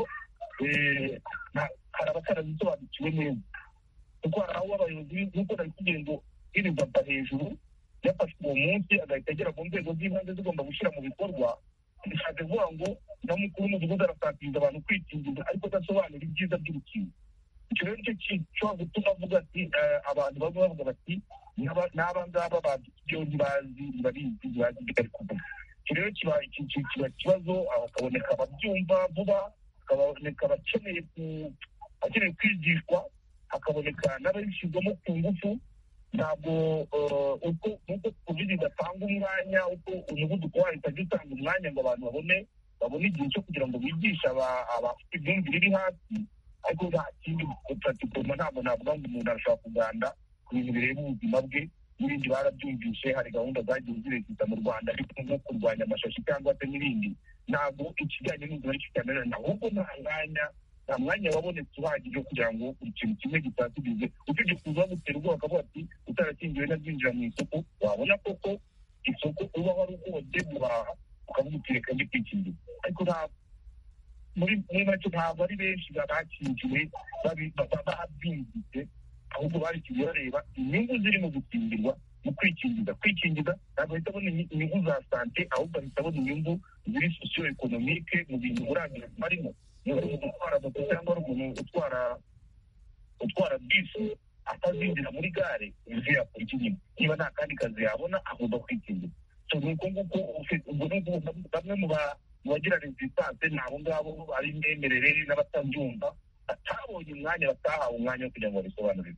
J: hari abatarazisobanukiwe neza, kuko hari aho abayobozi nk'uko nabikubwiye ngo irizava hejuru yafashwe uwo munsi agahita agera mu nzego z'ibanze zigomba gushyira mu bikorwa. Bishatse kuvuga ngo na mukuru w'umudugudu arasatiriza abantu kwikingiza, ariko adasobanura ibyiza by'urukingo. Icyo rero nicyo gishobora gutuma avuga ati abantu bamwe bavuga bati n'aba ngaba bazi ibyo ntibazi bari kuvuga. Icyo rero kiba ikibazo, hakaboneka ababyumva vuba, hakaboneka abakeneye kwigishwa, hakaboneka n'ababishyirwamo ku ngufu. Ntabwo uko covid idatanga umwanya, uko umuvuduko wayo utajya utanga umwanya ngo abantu babone igihe cyo kugira ngo bigishe abafite imyumvire iri hasi, ariko nta kindi pratikoma, ntabwo navuga ngo umuntu arashobora kuganda ku bintu bireba ubuzima bwe. N'ibindi barabyumvishe, hari gahunda zagiye zirekita mu Rwanda, ariko nko kurwanya amashashi cyangwa se n'ibindi. Ntabwo ikijyanye n'ubuzima ari kiganira, ahubwo nta mwanya wabonetse uhagije kugira ngo buri kintu kimwe gitatirize. Usibye kuza gutera ubwoba akavuga ati utarakingiwe nabyinjira mu isoko, wabona koko isoko uba wari uko wagiye guhaha ukavuga uti reka ndi kwikingira. Ariko muri make ntabwo ari benshi bakingiwe babyumvise, ahubwo barikingiye bareba inyungu ziri mu gukingirwa, mu kwikingiza ntabwo bahita babona inyungu za sante, ahubwo bahita babona inyungu ziri sosiyo ekonomike mu bintu uburangira barimo. Niba ari umuntu utwara moto cyangwa ari umuntu utwara bisi, atazinjira muri gare, yuzuye yakora iki nyine? Niba nta kandi kazi yabona, agomba kwikingira. Ni uko nguko bamwe mu bagira resistance ni abo ngabo ari imyemerere n'abatabyumva, batabonye umwanya, batahawe umwanya wo kugira ngo babisobanurire.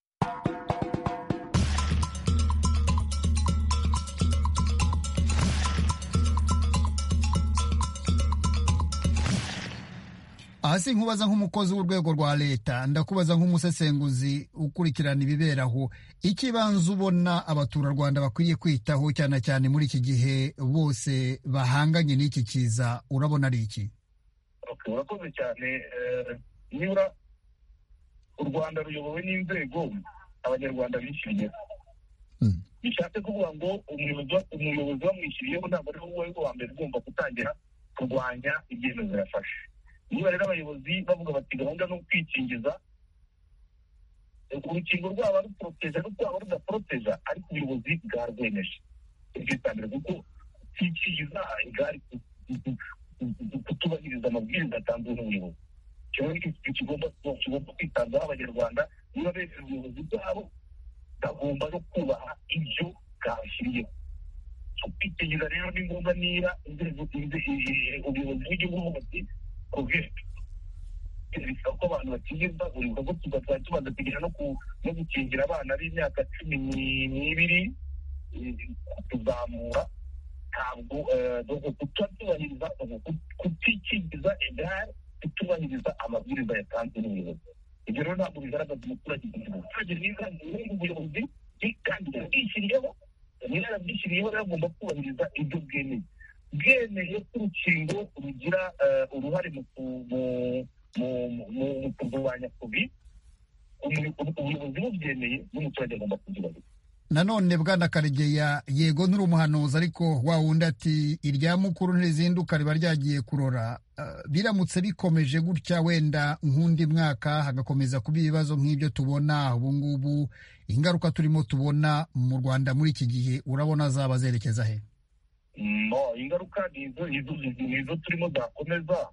A: Aha si nkubaza nk'umukozi w'urwego rwa leta, ndakubaza nk'umusesenguzi ukurikirana ibiberaho. Ikibanza ubona abaturarwanda bakwiriye kwitaho cyane cyane muri iki gihe bose bahanganye n'iki kiza, urabona ari iki?
J: Urakoze cyane. Nibura u Rwanda ruyobowe n'inzego abanyarwanda bishyiriyeho. Bishatse kuvuga ngo umuyobozi wamwishyiriyeho ntabwo ari wowe wa mbere ugomba gutangira kurwanya ibyemezo yafashe. Niba rero abayobozi bavuga bati gahunda no kwikingiza, urukingo rwaba ruporoteja rwaba rudaporoteja, ariko ubuyobozi bwarwemeje. Ibyo bitandukanye kuko kwikingiza igari kutubahiriza amabwiriza atanzwe n'ubuyobozi. Kigomba kwitabwaho abanyarwanda. Niba bemera ubuyobozi bwabo, bagomba no kubaha ibyo bwabashyiriyeho. Kwikingiza rero ni ngombwa. Niba ubuyobozi bw'igihugu bati covid bisaba ko abantu bakingirwa buri bikorwa tugatwara tubanza kugira no gukingira abana b'imyaka 12 kuzamura ntabwo kutubahiriza kutikingiza igare kutubahiriza amabwiriza yatanzwe n'ubuyobozi. Ibyo rero ntabwo bigaragaza umuturage mwiza ubuyobozi kandi yarabyishyiriyeho rero agomba kubahiriza ibyo bwemeye ko urukingo rugira uruhare mu kurwanya covid. Ubuyobozi bubyemeye n'umuturage agomba kubyubahiriza.
A: Nanone Bwana Karegeya, yego nturi umuhanuzi ariko wa wundi ati irya mukuru ntirizinduka riba ryagiye kurora. Biramutse bikomeje gutya wenda nk'undi mwaka hagakomeza kuba ibibazo nk'ibyo tubona ubu ngubu, ingaruka turimo tubona mu Rwanda muri iki gihe urabona zaba zerekeza he?
J: Ingaruka nizo turimo zakomeza.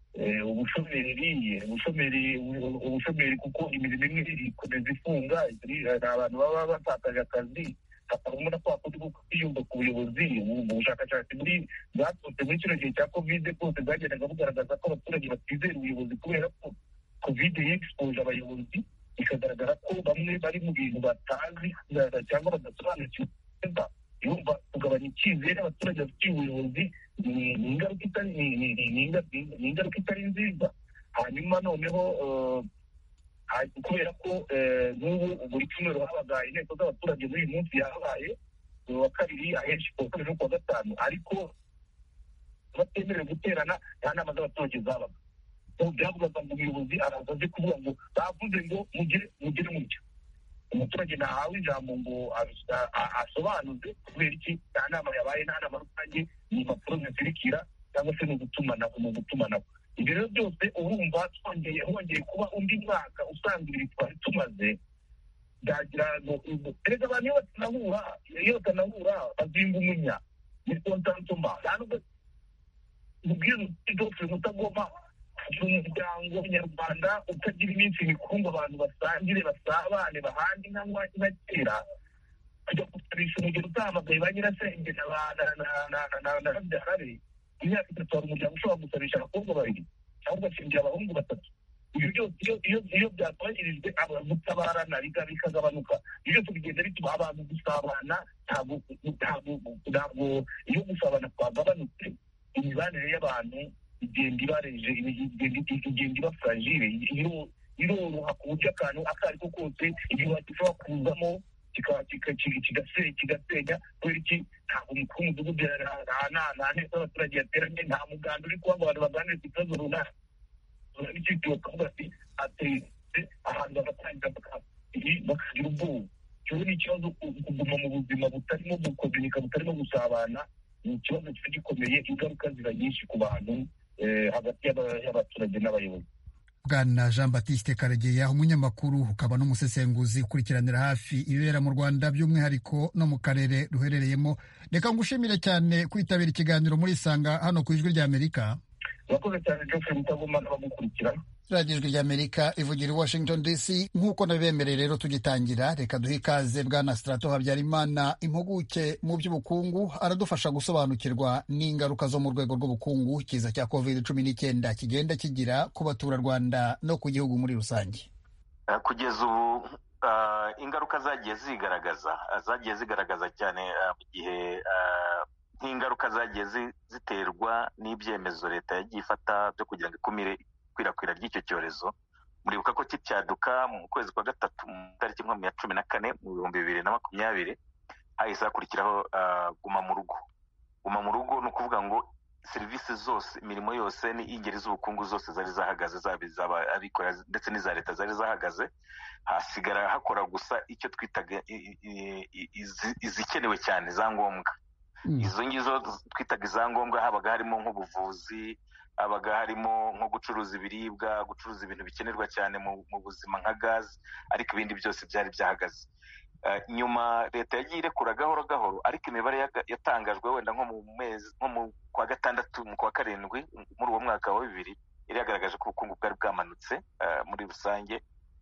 J: Ubushomeri kuko imirimo imwe ikomeza ifunga, abantu baba batakaje akazi, hakabamo na kwa kundi kwiyumva ku buyobozi. Ubushakashatsi bwaturutse muri kino gihe cya covid bwose bwagendaga bugaragaza ko abaturage batizera ubuyobozi kubera ko covid yexpoje abayobozi, bikagaragara ko bamwe bari mu bintu batazi cyangwa badasobanukiwe neza. Yumva kugabanya icyizere abaturage bafitiye ubuyobozi ni ingaruka itari nziza. Hanyuma noneho kubera ko n'ubu buri cyumweru habaga inteko z'abaturage muri uyu munsi yabaye wa kabiri ahenshi ku wa kabiri no ku wa gatanu, ariko batemerewe guterana nta nama z'abaturage zabaga. Byavugaga ngo umuyobozi araza aze kuvuga ngo bavuze ngo mugire mutyo. Umuturage ntahawe ijambo ngo asobanuze kubera iki nta nama yabaye, nta nama rusange, ni impapuro zizirikira cyangwa se ni ugutumanaho. Ibyo rero byose urumva hongeye kuba undi mwaka usanga ibi twari tumaze byagira ngo erega abantu iyo batanahura bazinga umunya ni kontantoma. Ntabwo ubwiza bwose mutagomba kugira umuryango nyarwanda utagira iminsi mikuru ngo abantu basangire basabane bahande nka kera, kujya gusabisha umugeni utahamagaye ba nyirasenge na babyarare. Imyaka 3 hari umuryango ushobora gusabisha abakobwa 2 cyangwa ugashingira abahungu 3. Ibyo byose iyo byatubahirijwe gutabarana bikagabanuka, ibyo byose bigenda bituma abantu gusabana. Ntabwo iyo gusabana twagabanutse, imibanire y'abantu igenda iba fragile, iroroha ku buryo akantu ako ari ko kose igihe gishobora kuzamo kigasenya. Kubera iki? Ntabwo umukuru w'umudugudu nta nteko y'abaturage yateranye, nta muganda uri kuba ngo abantu baganire ku kibazo runaka. N'ikindi bakavuga ati atetse ahantu bagatangira bakagira ubwoba. Icyo ni ikibazo, kuguma mu buzima butarimo gukominika, butarimo gusabana, ni ikibazo kiba gikomeye. Ingaruka ziba nyinshi ku bantu hagati y'abaturage n'abayobozi.
A: Bwana Jean Baptiste Karegeya, umunyamakuru ukaba n'umusesenguzi ukurikiranira hafi ibibera mu Rwanda by'umwihariko no mu karere ruherereyemo, reka ngushimire cyane kwitabira ikiganiro muri Sanga hano ku Ijwi ry'Amerika.
J: Urakoze cyane Geoffrey Mutagoma n'abamukurikira.
A: Radio Ijwi ry'Amerika ivugira i Washington DC. Nk'uko nabibemereye rero tugitangira, reka duhe ikaze Bwana Strato Habyarimana, impuguke mu by'ubukungu, aradufasha gusobanukirwa n'ingaruka zo mu rwego rw'ubukungu kiza cya COVID-19 kigenda kigira ku baturarwanda no ku gihugu muri rusange.
L: Kugeza ubu ingaruka zagiye zigaragaza cyane mu gihe nk'ingaruka zagiye ziterwa n'ibyemezo leta yagiye ifata byo kugira ngo ikumire ikwirakwira ry'icyo cyorezo. Muribuka ko cyaduka mu kwezi kwa gatatu mu tariki 14 mu 2020 hahise hakurikiraho guma mu rugo. Guma mu rugo ni ukuvuga ngo serivisi zose, imirimo yose n'ingeri z'ubukungu zose zari zahagaze, zaba abikorera ndetse n'iza leta zari zahagaze. Hasigara hakora gusa icyo twitaga izikenewe cyane za ngombwa. Izo ngizo twitaga za ngombwa, habaga harimo nk'ubuvuzi, habaga harimo nko gucuruza ibiribwa, gucuruza ibintu bikenerwa cyane mu buzima nka gazi, ariko ibindi byose byari byahagaze. Nyuma leta yagiye irekura gahoro gahoro, ariko imibare yatangajwe wenda nko mu kwa gatandatu, mu kwa karindwi muri uwo mwaka wa 2000 yari yagaragaje ko ubukungu bwari bwamanutse muri rusange,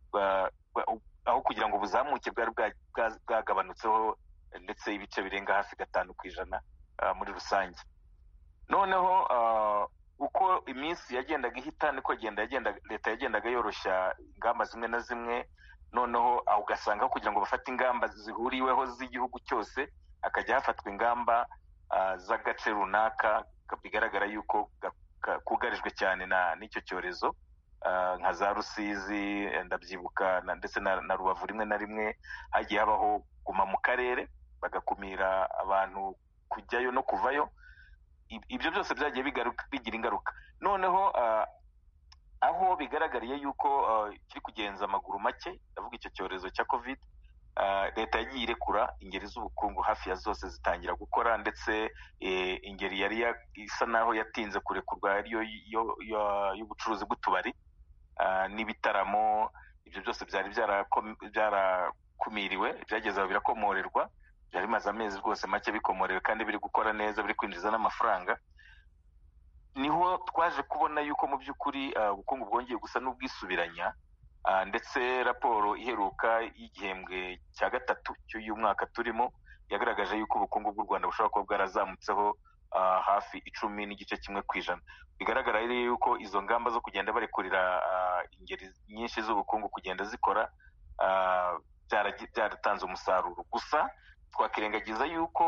L: aho kugira ngo buzamuke bwari bwagabanutseho ndetse ibice birenga hafi 5% muri rusange. Noneho uko iminsi yagendaga ihita niko leta yagendaga yoroshya ingamba zimwe na zimwe, noneho aho ugasanga kugira ngo bafate ingamba zihuriweho z'igihugu cyose hakajya hafatwa ingamba z'agace runaka bigaragara yuko kugarijwe cyane n'icyo cyorezo, nka za Rusizi ndabyibuka ndetse na Rubavu rimwe na rimwe hagiye habaho guma mu karere bagakumira abantu kujyayo no kuvayo. Ibyo byose byagiye bigira ingaruka. Noneho aho bigaragariye yuko kiri kugenza amaguru make, ndavuga icyo cyorezo cya covid, leta yagiye irekura ingeri z'ubukungu hafi ya zose zitangira gukora, ndetse ingeri yari isa naho yatinze kurekurwa ariyo y'ubucuruzi bw'utubari n'ibitaramo. Ibyo byose byari byarakumiriwe, byageze aho birakomorerwa, byari bimaze amezi rwose make bikomorewe kandi biri gukora neza, biri kwinjiza n'amafaranga. Niho twaje kubona yuko mu by'ukuri ubukungu bwongeye gusa n'ubwisubiranya, ndetse raporo iheruka y'igihembwe cya gatatu cy'uyu mwaka turimo yagaragaje yuko ubukungu bw'u Rwanda bushobora kuba bwarazamutseho hafi 10.1%. Bigaragara rero yuko izo ngamba zo kugenda barekurira ingeri nyinshi z'ubukungu kugenda zikora byaratanze umusaruro. Gusa twakirengagiza yuko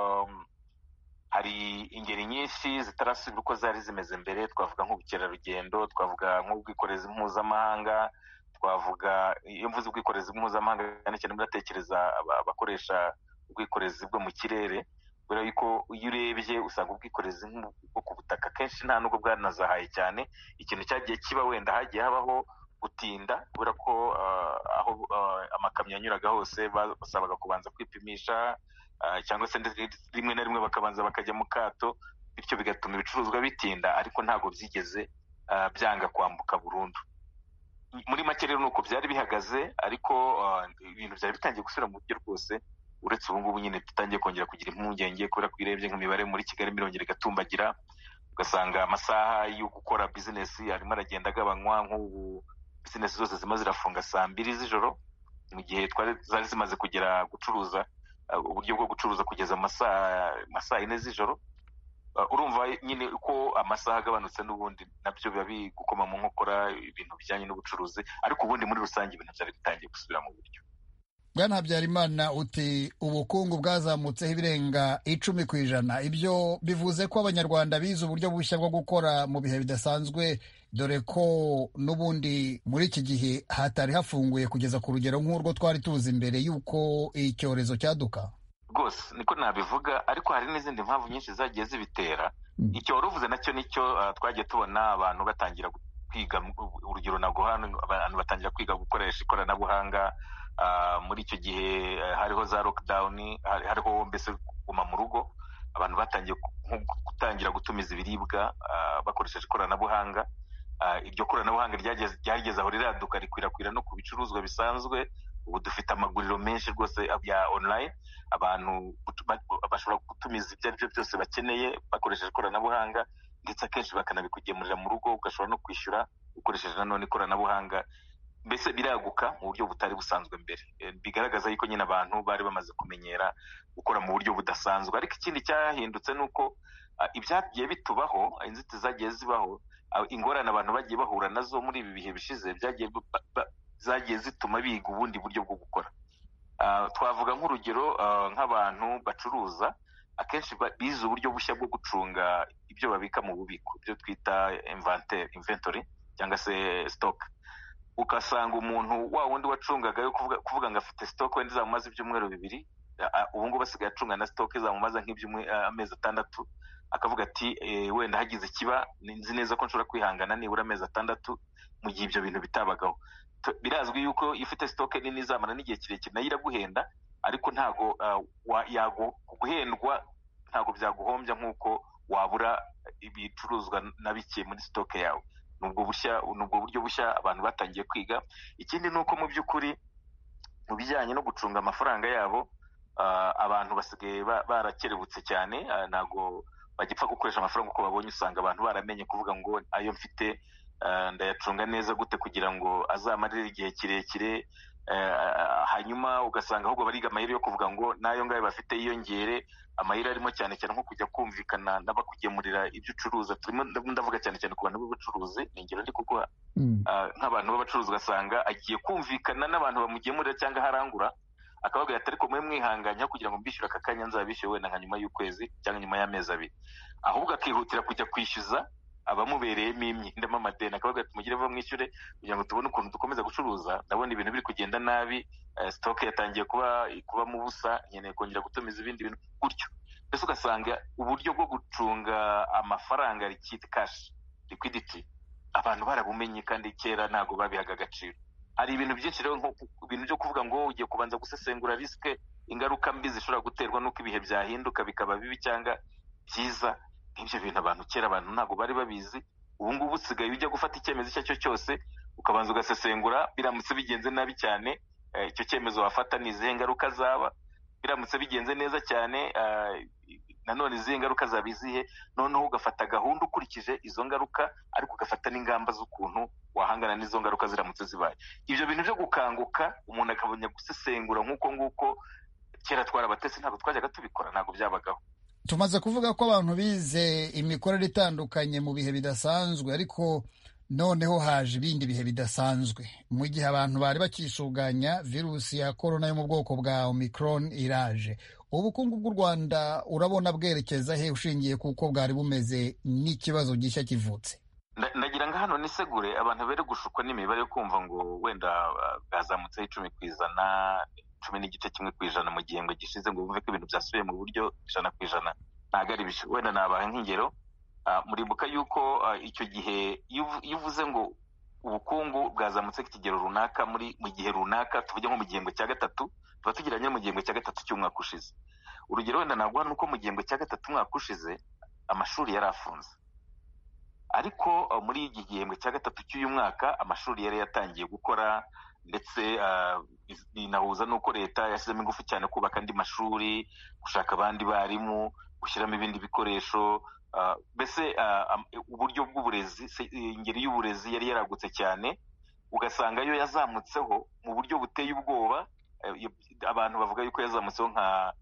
L: hari ingeri nyinshi zitarasubira uko zari zimeze mbere. Twavuga nk'ubukerarugendo, twavuga nk'ubwikorezi mpuzamahanga, twavuga iyo mvuze ubwikorezi mpuzamahanga cyane cyane muratekereza abakoresha ubwikorezi bwo mu kirere, kubera yuko iyo urebye usanga ubwikorezi bwo ku butaka kenshi nta nubwo bwanazahaye cyane. Ikintu cyagiye kiba wenda hagiye habaho gutinda, kubera ko aho amakamyo yanyuraga hose basabaga kubanza kwipimisha, cyangwa se rimwe na rimwe bakabanza bakajya mu kato, bityo bigatuma ibicuruzwa bitinda, ariko ntabwo byigeze byanga kwambuka burundu. Muri make rero nuko byari bihagaze, ariko ibintu byari bitangiye gusubira mu buryo rwose, uretse ubu ngubu nyine dutangiye kongera kugira impungenge, kubera ko irebye nk'imibare muri Kigali mirongera igatumbagira, ugasanga amasaha yo gukora bizinesi arimo aragenda agabanywa. Nk'ubu bizinesi zose zima zirafunga saa 2 z'ijoro, mu gihe zari zimaze kugera gucuruza uburyo bwo gucuruza kugeza amasaha 4 z'ijoro. Urumva nyine uko amasaha agabanutse n'ubundi nabyo biba bigukoma mu nkokora ibintu bijyanye n'ubucuruzi, ariko ubundi muri rusange ibintu byari bitangiye gusubira mu buryo.
A: Bwana Habyarimana, uti ubukungu bwazamutseho ibirenga 10%. Ibyo bivuze ko abanyarwanda bize uburyo bushya bwo gukora mu bihe bidasanzwe, dore ko n'ubundi muri iki gihe hatari hafunguye kugeza ku rugero nk'urwo twari tuzi mbere y'uko icyorezo cyaduka.
L: Rwose niko nabivuga, ariko hari n'izindi mpamvu nyinshi zagiye zibitera. Icyo wari uvuze nacyo nicyo twagiye tubona abantu batangira kwiga, urugero naguha, abantu batangira kwiga gukoresha ikoranabuhanga. Muri icyo gihe hariho za lockdown, hariho mbese guma mu rugo, abantu batangiye gutangira gutumiza ibiribwa bakoresheje ikoranabuhanga. Iryo koranabuhanga ryageze aho riraduka rikwirakwira no ku bicuruzwa bisanzwe. Ubu dufite amaguriro menshi rwose ya online, abantu bashobora gutumiza ibyo ari byo byose bakeneye bakoresheje ikoranabuhanga, ndetse akenshi bakanabikugemurira mu rugo, ugashobora no kwishyura ukoresheje nanone ikoranabuhanga. Mbese biraguka mu buryo butari busanzwe mbere, bigaragaza yuko nyine abantu bari bamaze kumenyera gukora mu buryo budasanzwe. Ariko ikindi cyahindutse ni uko ibyagiye bitubaho, inzitizi zagiye zibaho, ingorane abantu bagiye bahura nazo muri ibi bihe bishize zagiye zituma biga ubundi buryo bwo gukora. Twavuga nk'urugero nk'abantu bacuruza, akenshi bize uburyo bushya bwo gucunga ibyo babika mu bubiko, ibyo twita inventory cyangwa se stock. Ugasanga umuntu wa wundi wacungaga yo kuvuga ngo afite stock wenda izamumaze ibyumweru 2, ubu ngubu basigaye acunga na stock izamumaza amezi 6, akavuga ati wenda hagize ikiba nzi neza ko nshobora kwihangana nibura amezi 6 mu gihe ibyo bintu bitabagaho. Birazwi yuko iyo ufite stock nini izamara n'igihe kirekire nayo iraguhenda, ariko ntago guhendwa ntago byaguhombya nk'uko wabura ibicuruzwa na bike muri stock yawe. Nubwo buryo bushya abantu batangiye kwiga. Ikindi ni uko mu by'ukuri mu bijyanye no gucunga amafaranga yabo, abantu basigaye barakerebutse cyane, ntago bagipfa gukoresha amafaranga uko babonye. Usanga abantu baramenye kuvuga ngo ayo mfite ndayacunga neza gute kugira ngo azamarire igihe kirekire. hanyuma ugasanga ahubwo bariga amayeri yo kuvuga ngo n'ayo ngayo bafite yiyongere. Amayeri arimo cyane cyane nko kujya kumvikana n'abakugemurira ibyo ucuruza. Turimo ndavuga cyane cyane ku bantu b'ubucuruzi, ni ingero ndi kuguha. Nk'abantu b'abacuruzi ugasanga agiye kumvikana n'abantu bamugemurira cyangwa harangura, akababwira ati ariko mwe mwihanganya kugira ngo mbishyure aka kanya nzabishyure wenda nka nyuma y'ukwezi cyangwa nyuma y'amezi abiri, ahubwo akihutira kujya kwishyuza abamubereyemo imyenda amadeni, akavuga ati mugire vuba mwishyure kugira ngo tubone ukuntu dukomeza gucuruza, ndabona ibintu biri kugenda nabi, stock yatangiye kuba mu busa, nkeneye kongera gutumiza ibindi bintu gutyo. Mbese ugasanga uburyo bwo gucunga amafaranga liquid cash liquidity abantu barabumenye kandi kera ntabwo babihaga agaciro. Hari ibintu byinshi rero ibintu byo kuvuga ngo ugiye kubanza gusesengura riske, ingaruka mbi zishobora guterwa n'uko ibihe byahinduka bikaba bibi cyangwa byiza. Ibyo bintu abantu kera abantu ntabwo bari babizi. Ubu ngubu usigaye ujya gufata icyemezo icyo ari cyo cyose ukabanza ugasesengura, biramutse bigenze nabi cyane icyo cyemezo wafata ni izihe ngaruka zaba, biramutse bigenze neza cyane nanone izihe ngaruka zaba izihe, noneho ugafata gahunda ukurikije izo ngaruka, ariko ugafata n'ingamba z'ukuntu wahangana n'izo ngaruka ziramutse zibaye. Ibyo bintu byo gukanguka umuntu akabona gusesengura nk'uko nguko kera twarabatesi ntabwo twajyaga tubikora, ntabwo byabagaho.
A: Tumaze kuvuga ko abantu bize imikorere itandukanye mu bihe bidasanzwe, ariko noneho haje ibindi bihe bidasanzwe. Mu gihe abantu bari bakisuganya virusi ya korona yo mu bwoko bwa Omicron iraje, ubukungu bw'u Rwanda urabona bwerekeza he ushingiye kuko bwari bumeze n'ikibazo gishya kivutse?
L: Ndagira ngo hano nisegure abantu bere gushukwa n'imibare yo kumva ngo wenda bwazamutseho 10%, 10.1% mu gihembwe gishize, ngo bumve ko ibintu byasubiye mu buryo 100%. Ntabwo ari bishya. Wenda nabaha nk'ingero. Muribuka yuko icyo gihe iyo uvuze ngo ubukungu bwazamutse ku kigero runaka mu gihe runaka, tuvuge nko mu gihembwe cya gatatu, tuba tugeranye mu gihembwe cya gatatu cy'umwaka ushize. Urugero wenda naguha nuko mu gihembwe cya gatatu umwaka ushize amashuri yari afunze, ariko muri iki gihembwe cya gatatu cy'uyu mwaka amashuri yari yatangiye gukora, ndetse binahuza n'uko leta yashyizemo ingufu cyane kubaka andi mashuri, gushaka abandi barimu, gushyiramo ibindi bikoresho. Mbese uburyo bw'uburezi, ingeri y'uburezi yari yaragutse cyane, ugasanga yo yazamutseho mu buryo buteye ubwoba. Abantu bavuga yuko yazamutseho nka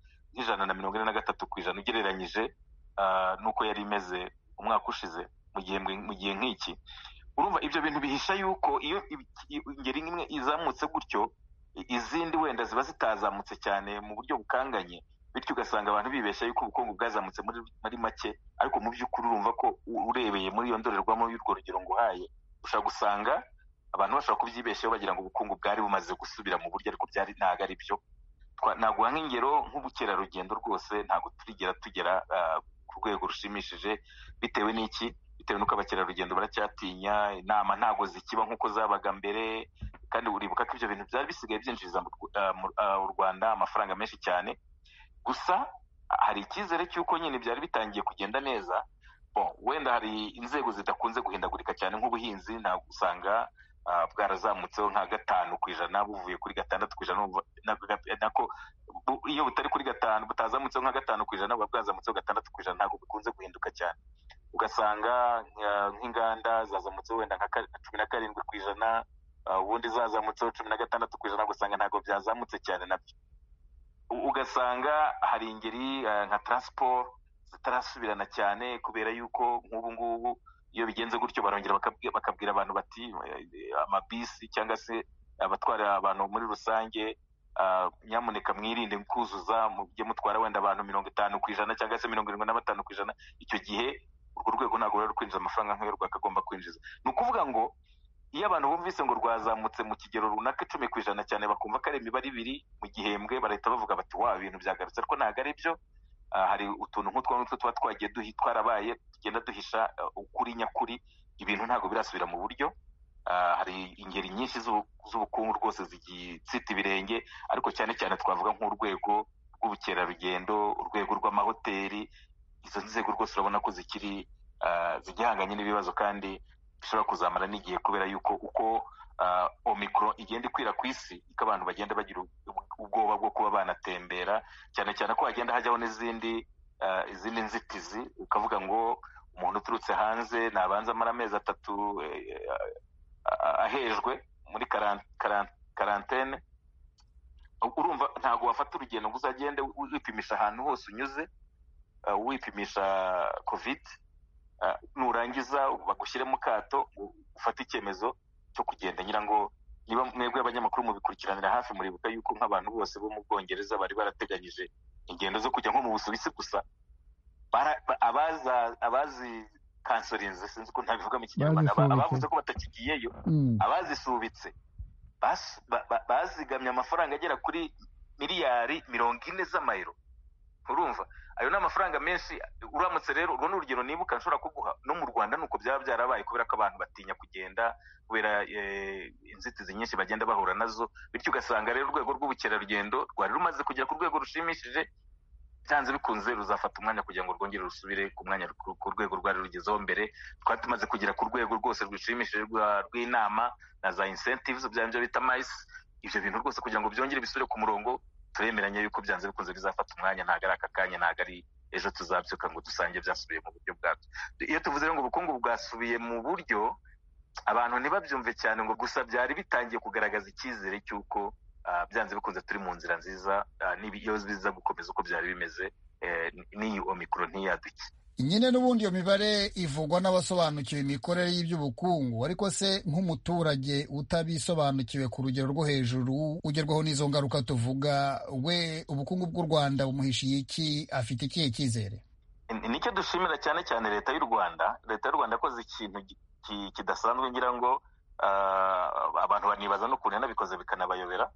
L: 143% ugereranyije n'uko yari imeze umwaka ushize mu gihe nk'iki. Urumva ibyo bintu bihisha yuko iyo ingeri imwe izamutse gutyo, izindi wenda ziba zitazamutse cyane mu buryo bukanganye, bityo ugasanga abantu bibeshya yuko ubukungu bwazamutse muri make, ariko mu by'ukuri urumva ko urebeye muri iyo ndorerwamo y'urwo rugero nguhaye, ushobora gusanga abantu bashobora kubyibeshyaho bagira ngo ubukungu bwari bumaze gusubira mu buryo, ariko byari ntabwo ari byo. Naguha nk'ingero nk'ubukerarugendo rwose ntabwo turigera tugera ku rwego rushimishije. Bitewe n'iki? Bitewe n'uko abakerarugendo baracyatinya, inama ntabwo zikiba nk'uko zabaga mbere, kandi uribuka ko ibyo bintu byari bisigaye byinjiriza u Rwanda amafaranga menshi cyane. Gusa hari icyizere cy'uko nyine byari bitangiye kugenda neza. Wenda hari inzego zidakunze guhindagurika cyane nk'ubuhinzi, ntabwo usanga bwarazamutseho nka 5% buvuye kuri 6%, nako iyo butari kuri 5 butazamutseho nka 5% buba bwazamutseho 6%, ntabwo bikunze guhinduka cyane. Ugasanga nk'inganda zazamutseho wenda nka 17%, ubundi zazamutseho 16%, ugasanga ntabwo byazamutse cyane nabyo. Ugasanga hari ingeri nka transport zitarasubirana cyane, kubera yuko nk'ubu ngubu iyo bigenze gutyo barongera bakabwira abantu bati amabisi cyangwa se abatwara abantu muri rusange, nyamuneka mwirinde kuzuza, mujye mutwara wenda abantu 50% cyangwa se 75%. Icyo gihe urwo rwego ntabwo ruri kwinjiza amafaranga nk'ayo rwakagomba kwinjiza. Ni ukuvuga ngo iyo abantu bumvise ngo rwazamutse mu kigero runaka 10% cyane, bakumva ko ari imibare ibiri mu gihembwe, barahita bavuga bati wa ibintu byagarutse, ariko ntabwo ari byo. Hari utuntu nk'utwo tuba twagiye twarabaye, tugenda duhisha ukuri nyakuri. Ibintu ntabwo birasubira mu buryo. Hari ingeri nyinshi z'ubukungu rwose zigitsita ibirenge, ariko cyane cyane twavuga nk'urwego rw'ubukerarugendo, urwego rw'amahoteli. Izo nzego rwose urabona ko zigihanganye n'ibibazo kandi bishobora kuzamara n'igihe, kubera yuko uko Omicron igenda ikwira ku isi, iko abantu bagenda bagira ubwoba bwo kuba banatembera, cyane cyane ko hagenda hajyaho n'izindi nzitizi. Ukavuga ngo umuntu uturutse hanze nabanza amara amezi 3 ahejwe muri karantene, urumva ntabwo wafata urugendo ngo uzagende wipimisha ahantu hose unyuze wipimisha covid nurangiza bagushyire mu kato ufate icyemezo cyo kugenda. ngira ngo niba mwebwe abanyamakuru mubikurikiranira hafi muribuka yuko nk'abantu bose bo mu Bwongereza bari barateganyije ingendo zo kujya nko mu Busuwisi gusa, abazi kansorinze sinzi ko ntabivuga mu Kinyarwanda, abavuze ko batakigiyeyo, abazisubitse bazigamye amafaranga agera kuri miliyari 40 z'amayero. urumva ayo ni amafaranga menshi. uramutse rero urwo ni urugero nibuka nshobora kuguha no mu Rwanda nuko byaba byarabaye, kubera ko abantu batinya kugenda kubera inzitizi nyinshi bagenda bahura nazo, bityo ugasanga rero urwego rw'ubukerarugendo rwari rumaze kugera ku rwego rushimishije, byanze bikunze ruzafata umwanya kugira ngo rwongere rusubire ku mwanya ku rwego rwari rugezeho mbere. Twari tumaze kugera ku rwego rwose rwishimishije rw'inama na za incentives byo bita MICE. Ibyo bintu rwose kugira ngo byongere bisubire ku murongo turemeranya yuko byanze bikunze bizafata umwanya, ntabwo ari aka kanya, ntabwo ari ejo tuzabyuka ngo dusange byasubiye mu buryo bwabyo. Iyo tuvuze ngo ubukungu bwasubiye mu buryo, abantu ntibabyumve cyane ngo gusa byari bitangiye kugaragaza icyizere cy'uko byanze bikunze turi mu nzira nziza, n'iyo biza gukomeza uko byari bimeze n'iyi Omicron ntiyaduke.
A: nyine n'ubundi iyo mibare ivugwa n'abasobanukiwe imikorere y'iby'ubukungu, ariko se nk'umuturage utabisobanukiwe ku rugero rwo hejuru ugerwaho n'izo ngaruka tuvuga, we ubukungu bw'u Rwanda bumuhishiye iki? Afite ikihe cyizere?
L: Nicyo dushimira cyane cyane leta y'u Rwanda. Leta y'u Rwanda yakoze ikintu kidasanzwe, ngira ngo abantu banibaza n'ukuntu yanabikoze bikanabayobera.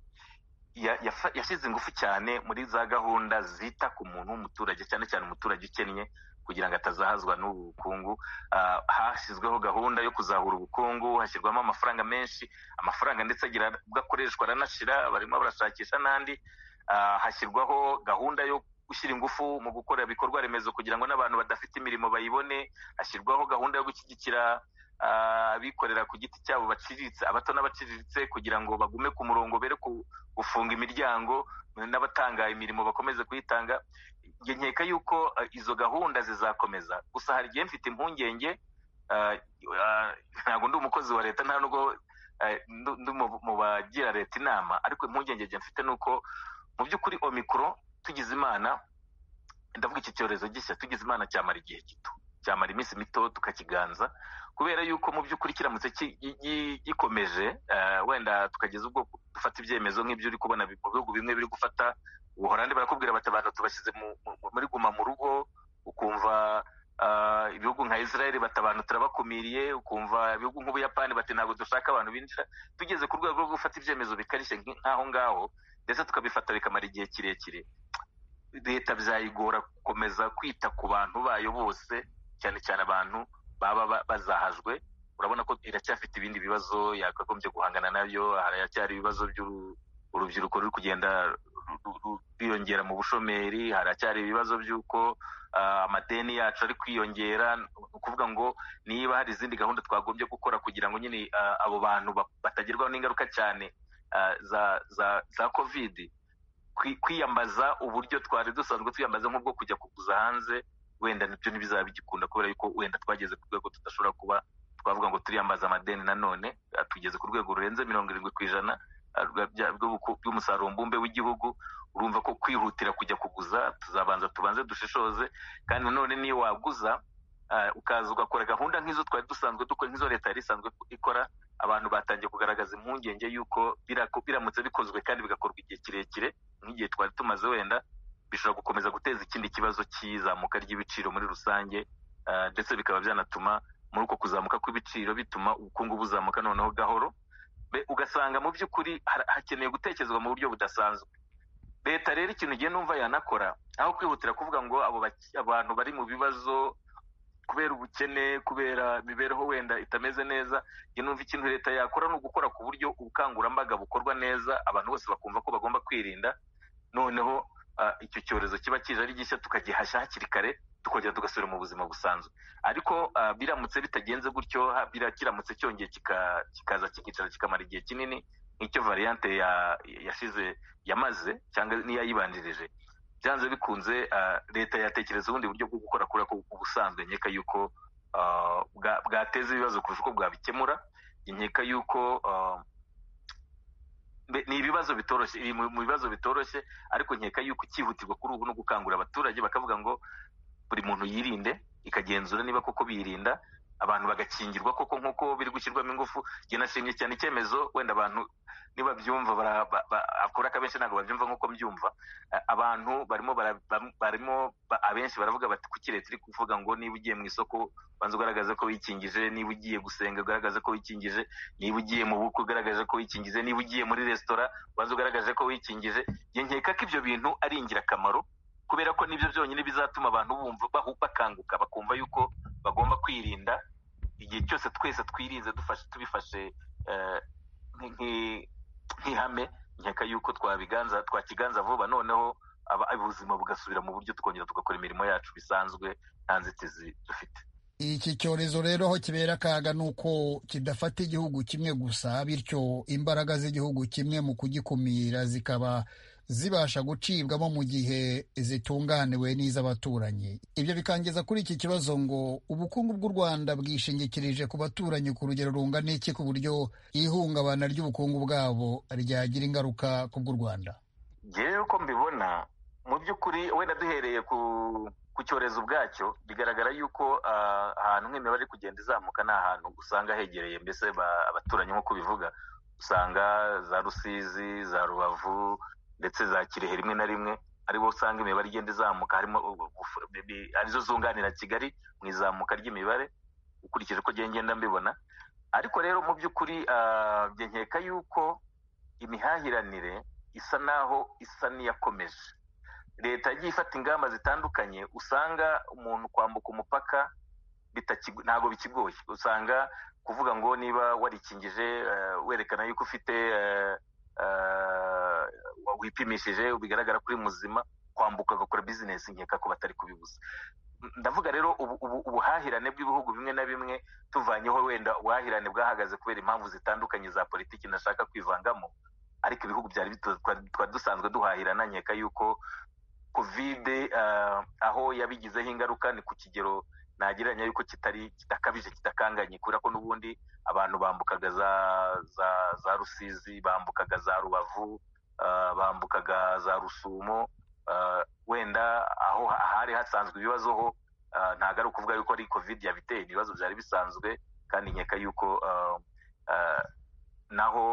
L: Yashyize ingufu cyane muri za gahunda zita ku muntu w'umuturage, cyane cyane umuturage ukennye, kugira ngo atazahazwa n'ubukungu. Hashyizweho gahunda yo kuzahura ubukungu, hashyirwamo amafaranga menshi, amafaranga ndetse agira ubwo akoreshwa aranashira, barimo barashakisha n'andi. Hashyirwaho gahunda yo gushyira ingufu mu gukora ibikorwa remezo kugira ngo n'abantu badafite imirimo bayibone. Hashyirwaho gahunda yo gushyigikira abikorera ku giti cyabo baciriritse, abato n'abaciriritse, kugira ngo bagume ku murongo, bere gufunga imiryango, n'abatanga imirimo bakomeze kuyitanga. Nkeka yuko izo gahunda zizakomeza, gusa hari igihe mfite impungenge. Ntabwo ndi umukozi wa leta, nta nubwo ndi mu bagira leta inama, ariko impungenge mfite nuko mu by'ukuri Omicron tugize Imana, ndavuga iki cyorezo gishya tugize Imana cyamara igihe gito, cyamara iminsi mito tukakiganza, kubera yuko mu by'ukuri kiramutse gikomeje wenda tukageza ubwo dufata ibyemezo nk'ibyo uri kubona mu bihugu bimwe biri gufata. Ubuholandi barakubwira bati abantu tubashyize muri guma mu rugo, ukumva ibihugu nka Israel bati abantu turabakumiriye, ukumva ibihugu nk'Ubuyapani bati ntabwo dushaka abantu binjira. Tugeze ku rwego rwo gufata ibyemezo bikarishye nk'aho ngaho, ndetse tukabifata bikamara igihe kirekire, leta byayigora gukomeza kwita ku bantu bayo bose, cyane cyane abantu baba bazahajwe. Urabona ko iracyafite ibindi bibazo yakagombye guhangana nabyo. Haracyari ibibazo by'urubyiruko ruri kugenda rwiyongera mu bushomeri, haracyari ibibazo by'uko amadeni yacu ari kwiyongera. Ni ukuvuga ngo niba hari izindi gahunda twagombye gukora kugira ngo nyine abo bantu batagerwaho n'ingaruka cyane za covid, kwiyambaza uburyo twari dusanzwe twiyambaza nk'ubwo kujya kuguza hanze, wenda nibyo ntibizaba bigikunda, kubera yuko wenda twageze ku rwego tudashobora kuba twavuga ngo turiyambaza amadeni. Nanone tugeze ku rwego rurenze 70% by'umusaruro mbumbe w'igihugu. Urumva ko kwihutira kujya kuguza tubanze dushishoze. Kandi nanone niyo waguza ukaza ugakora gahunda nk'izo twari dusanzwe dukora, nk'izo leta yari isanzwe ikora, abantu batangiye kugaragaza impungenge yuko biramutse bikozwe kandi bigakorwa igihe kirekire nk'igihe twari tumaze, wenda bishobora gukomeza guteza ikindi kibazo cy'izamuka ry'ibiciro muri rusange, ndetse bikaba byanatuma muri uko kuzamuka kw'ibiciro bituma ubukungu buzamuka noneho gahoro. Ugasanga mu by'ukuri hakeneye gutekerezwa mu buryo budasanzwe. Leta rero ikintu igiye numva yanakora, aho kwihutira kuvuga ngo abantu bari mu bibazo kubera ubukene, kubera imibereho wenda itameze neza, numva ikintu leta yakora ni ugukora ku buryo ubukangurambaga bukorwa neza, abantu bose bakumva ko bagomba kwirinda, noneho icyo cyorezo kiba kije ari gishya tukagihashya hakiri kare, tukongera tugasubira mu buzima busanzwe. Ariko biramutse bitagenze gutyo, kiramutse cyongeye kikaza kikicara kikamara igihe kinini nk'icyo variante yashize yamaze cyangwa n'iyayibanjirije, byanze bikunze leta yatekereza ubundi buryo bwo gukora kuri ako ubusanzwe. Nkeka yuko bwateza ibibazo kurusha uko bwabikemura. Nkeka yuko ni ibibazo bitoroshye, iri mu bibazo bitoroshye, ariko nkeka yuko cyihutirwa kuri ubu no gukangurira abaturage bakavuga ngo buri muntu yirinde, ikagenzura niba koko birinda, abantu bagakingirwa koko nk'uko biri gushyirwamo ingufu. Njye nashimye cyane icyemezo, wenda abantu niba byumva akora akabenshi ntabwo babyumva nk'uko mbyumva. Abantu barimo abenshi baravuga bati kuki leta iri kuvuga ngo niba ugiye mu isoko banza ugaragaze ko wikingije, niba ugiye gusenga ugaragaze ko wikingije, niba ugiye mu bukwe ugaragaje ko wikingije, niba ugiye muri resitora banza ugaragaje ko wikingije. Njye nkeka ko ibyo bintu ari ingirakamaro, kubera ko nibyo byonyine bizatuma abantu bumva bakanguka, bakumva yuko bagomba kwirinda. Igihe cyose twese twirinze tubifashe nk'ihame, nkeka yuko twakiganza vuba, noneho ubuzima bugasubira mu buryo, tukongera tugakora imirimo yacu bisanzwe nta nzitizi dufite.
A: Iki cyorezo rero aho kibera akaga ni uko kidafata igihugu kimwe gusa, bityo imbaraga z'igihugu kimwe mu kugikumira zikaba zibasha gucibwamo mu gihe zitunganiwe n'iz'abaturanyi. Ibyo bikangeza kuri iki kibazo ngo ubukungu bw'u Rwanda bwishingikirije ku baturanyi ku rugero rungana iki, ku buryo ihungabana ry'ubukungu bwabo ryagira ingaruka ku bw'u Rwanda?
L: Njyewe uko mbibona, mu by'ukuri wenda duhereye ku cyorezo ubwacyo, bigaragara yuko ahantu nk'imibare iri kugenda izamuka ni ahantu usanga hegereye mbese abaturanyi nk'uko bivuga, usanga za Rusizi, za Rubavu ndetse za Kirehe rimwe na rimwe aribo usanga imibare igenda izamuka, harimo arizo zunganira Kigali mu izamuka ry'imibare ukurikije uko ngenda mbibona. Ariko rero mu by'ukuri nkeka yuko imihahiranire isa n'iyakomeje. Leta yagiye ifata ingamba zitandukanye, usanga umuntu kwambuka umupaka ntabwo bikigoye. Usanga kuvuga ngo niba warikingije werekana yuko ufite wipimishije bigaragara kuri muzima, kwambuka agakora bizinesi, nkeka ko batari kubibuza. Ndavuga rero ubuhahirane bw'ibihugu bimwe na bimwe, tuvanyeho wenda ubuhahirane bwahagaze kubera impamvu zitandukanye za politiki ntashaka kwivangamo, ariko ibihugu twari dusanzwe duhahirana. Nkeka yuko kovide aho yabigizeho ingaruka ni ku kigero nagereranya yuko kitakabije, kitakanganye, kubera ko n'ubundi abantu bambukaga za Rusizi, bambukaga za Rubavu, bambukaga za Rusumo. Wenda aho hari hasanzwe ibibazo ho ntabwo ari ukuvuga yuko ari covid yabiteye, ibibazo byari bisanzwe, kandi nkeka yuko naho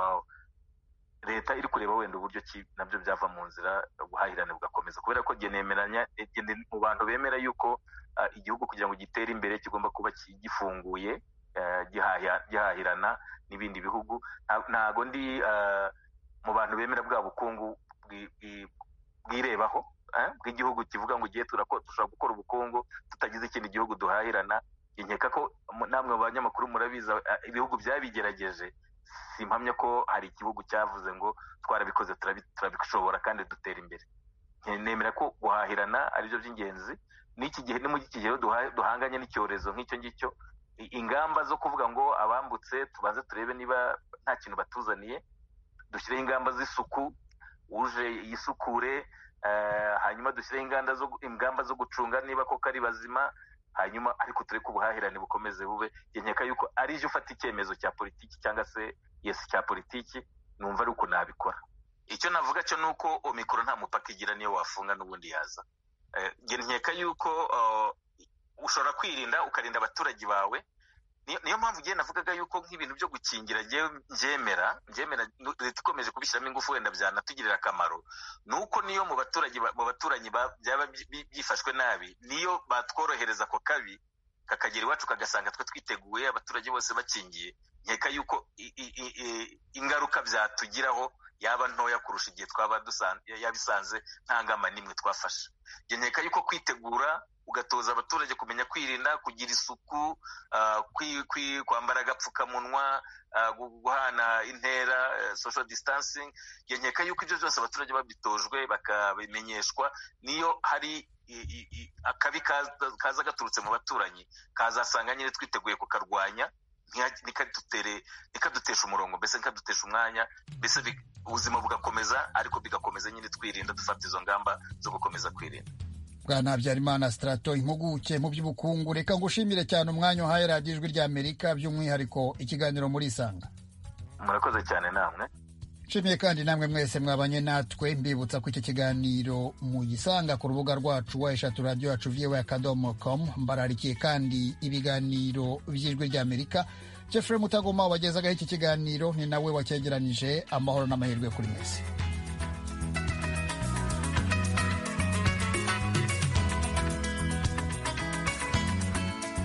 L: leta iri kureba wenda uburyo ki nabyo byava mu nzira, ubuhahirane bugakomeza, kubera ko nemeranya mu bantu bemera yuko igihugu kugira ngo gitere imbere kigomba kuba gifunguye, gihahirana n'ibindi bihugu. Ntago ndi mu bantu bemera bwa bukungu bwirebaho bw'igihugu kivuga ngo ugiye dushobora gukora ubukungu tutagize ikindi gihugu duhahirana. Nkeka ko namwe abanyamakuru murabiza ibihugu byabigerageje, simpamya ko hari igihugu cyavuze ngo twarabikoze turabishobora kandi dutera imbere. Nemera ko guhahirana ari byo by'ingenzi n'iki gihe, ni mu gihe duhanganye n'icyorezo nk'icyo ngicyo. Ingamba zo kuvuga ngo abambutse tubanze turebe niba nta kintu batuzaniye, dushyireho ingamba z'isuku, uje yisukure, hanyuma dushyireho ingamba zo gucunga niba koko ari bazima, hanyuma ariko tureke ubuhahirane bukomeze bube. Nkeka yuko ari byo ufata icyemezo cya politiki cyangwa se cya politiki, numva ari uko nabikora. Icyo navuga cyo ni uko omikoro nta mupaka igira, niyo wafunga n'ubundi yaza. Nkeka yuko ushobora kwirinda ukarinda abaturage bawe. Niyo mpamvu igihe navugaga yuko nk'ibintu byo gukingira byemera leta ikomeje kubishyiramo ingufu, wenda byanatugirira akamaro. Ni uko niyo mu baturanyi byaba byifashwe nabi, niyo batworohereza ako kabi kakagera iwacu kagasanga twe twiteguye, abaturage bose bakingiye, nkeka yuko ingaruka byatugiraho yaba ntoya kurusha igihe twaba yabisanze nta ngamba n'imwe twafashe. Nkeka yuko kwitegura, ugatoza abaturage kumenya kwirinda, kugira isuku, kwambara agapfukamunwa, guhana intera, social distancing. Nkeka yuko ibyo byose abaturage babitojwe bakabimenyeshwa, niyo hari akabi kaza gaturutse mu baturanyi kazasanga nyine twiteguye kukarwanya, nikadutesha umurongo, mbese nikadutesha umwanya, mbese ubuzima bugakomeza, ariko bigakomeza nyine twirinda, dufata izo ngamba zo gukomeza kwirinda.
A: Bwana Habyarimana Straton, impuguke mu by'ubukungu, reka ngushimire cyane umwanya uhaye radiyo Ijwi ry'Amerika, by'umwihariko ikiganiro muri Isanga.
L: Murakoze cyane namwe.
A: nshimiye kandi namwe mwese mwabanye natwe, mbibutsa ko iki kiganiro mugisanga ku rubuga rwacu wa eshatu radio yacu voa.com. mbararikiye kandi ibiganiro by'ijwi ry'Amerika. Jeffrey Mutagoma wagezagaho iki kiganiro ni nawe wacyegeranije. Amahoro n'amahirwe kuri mwese.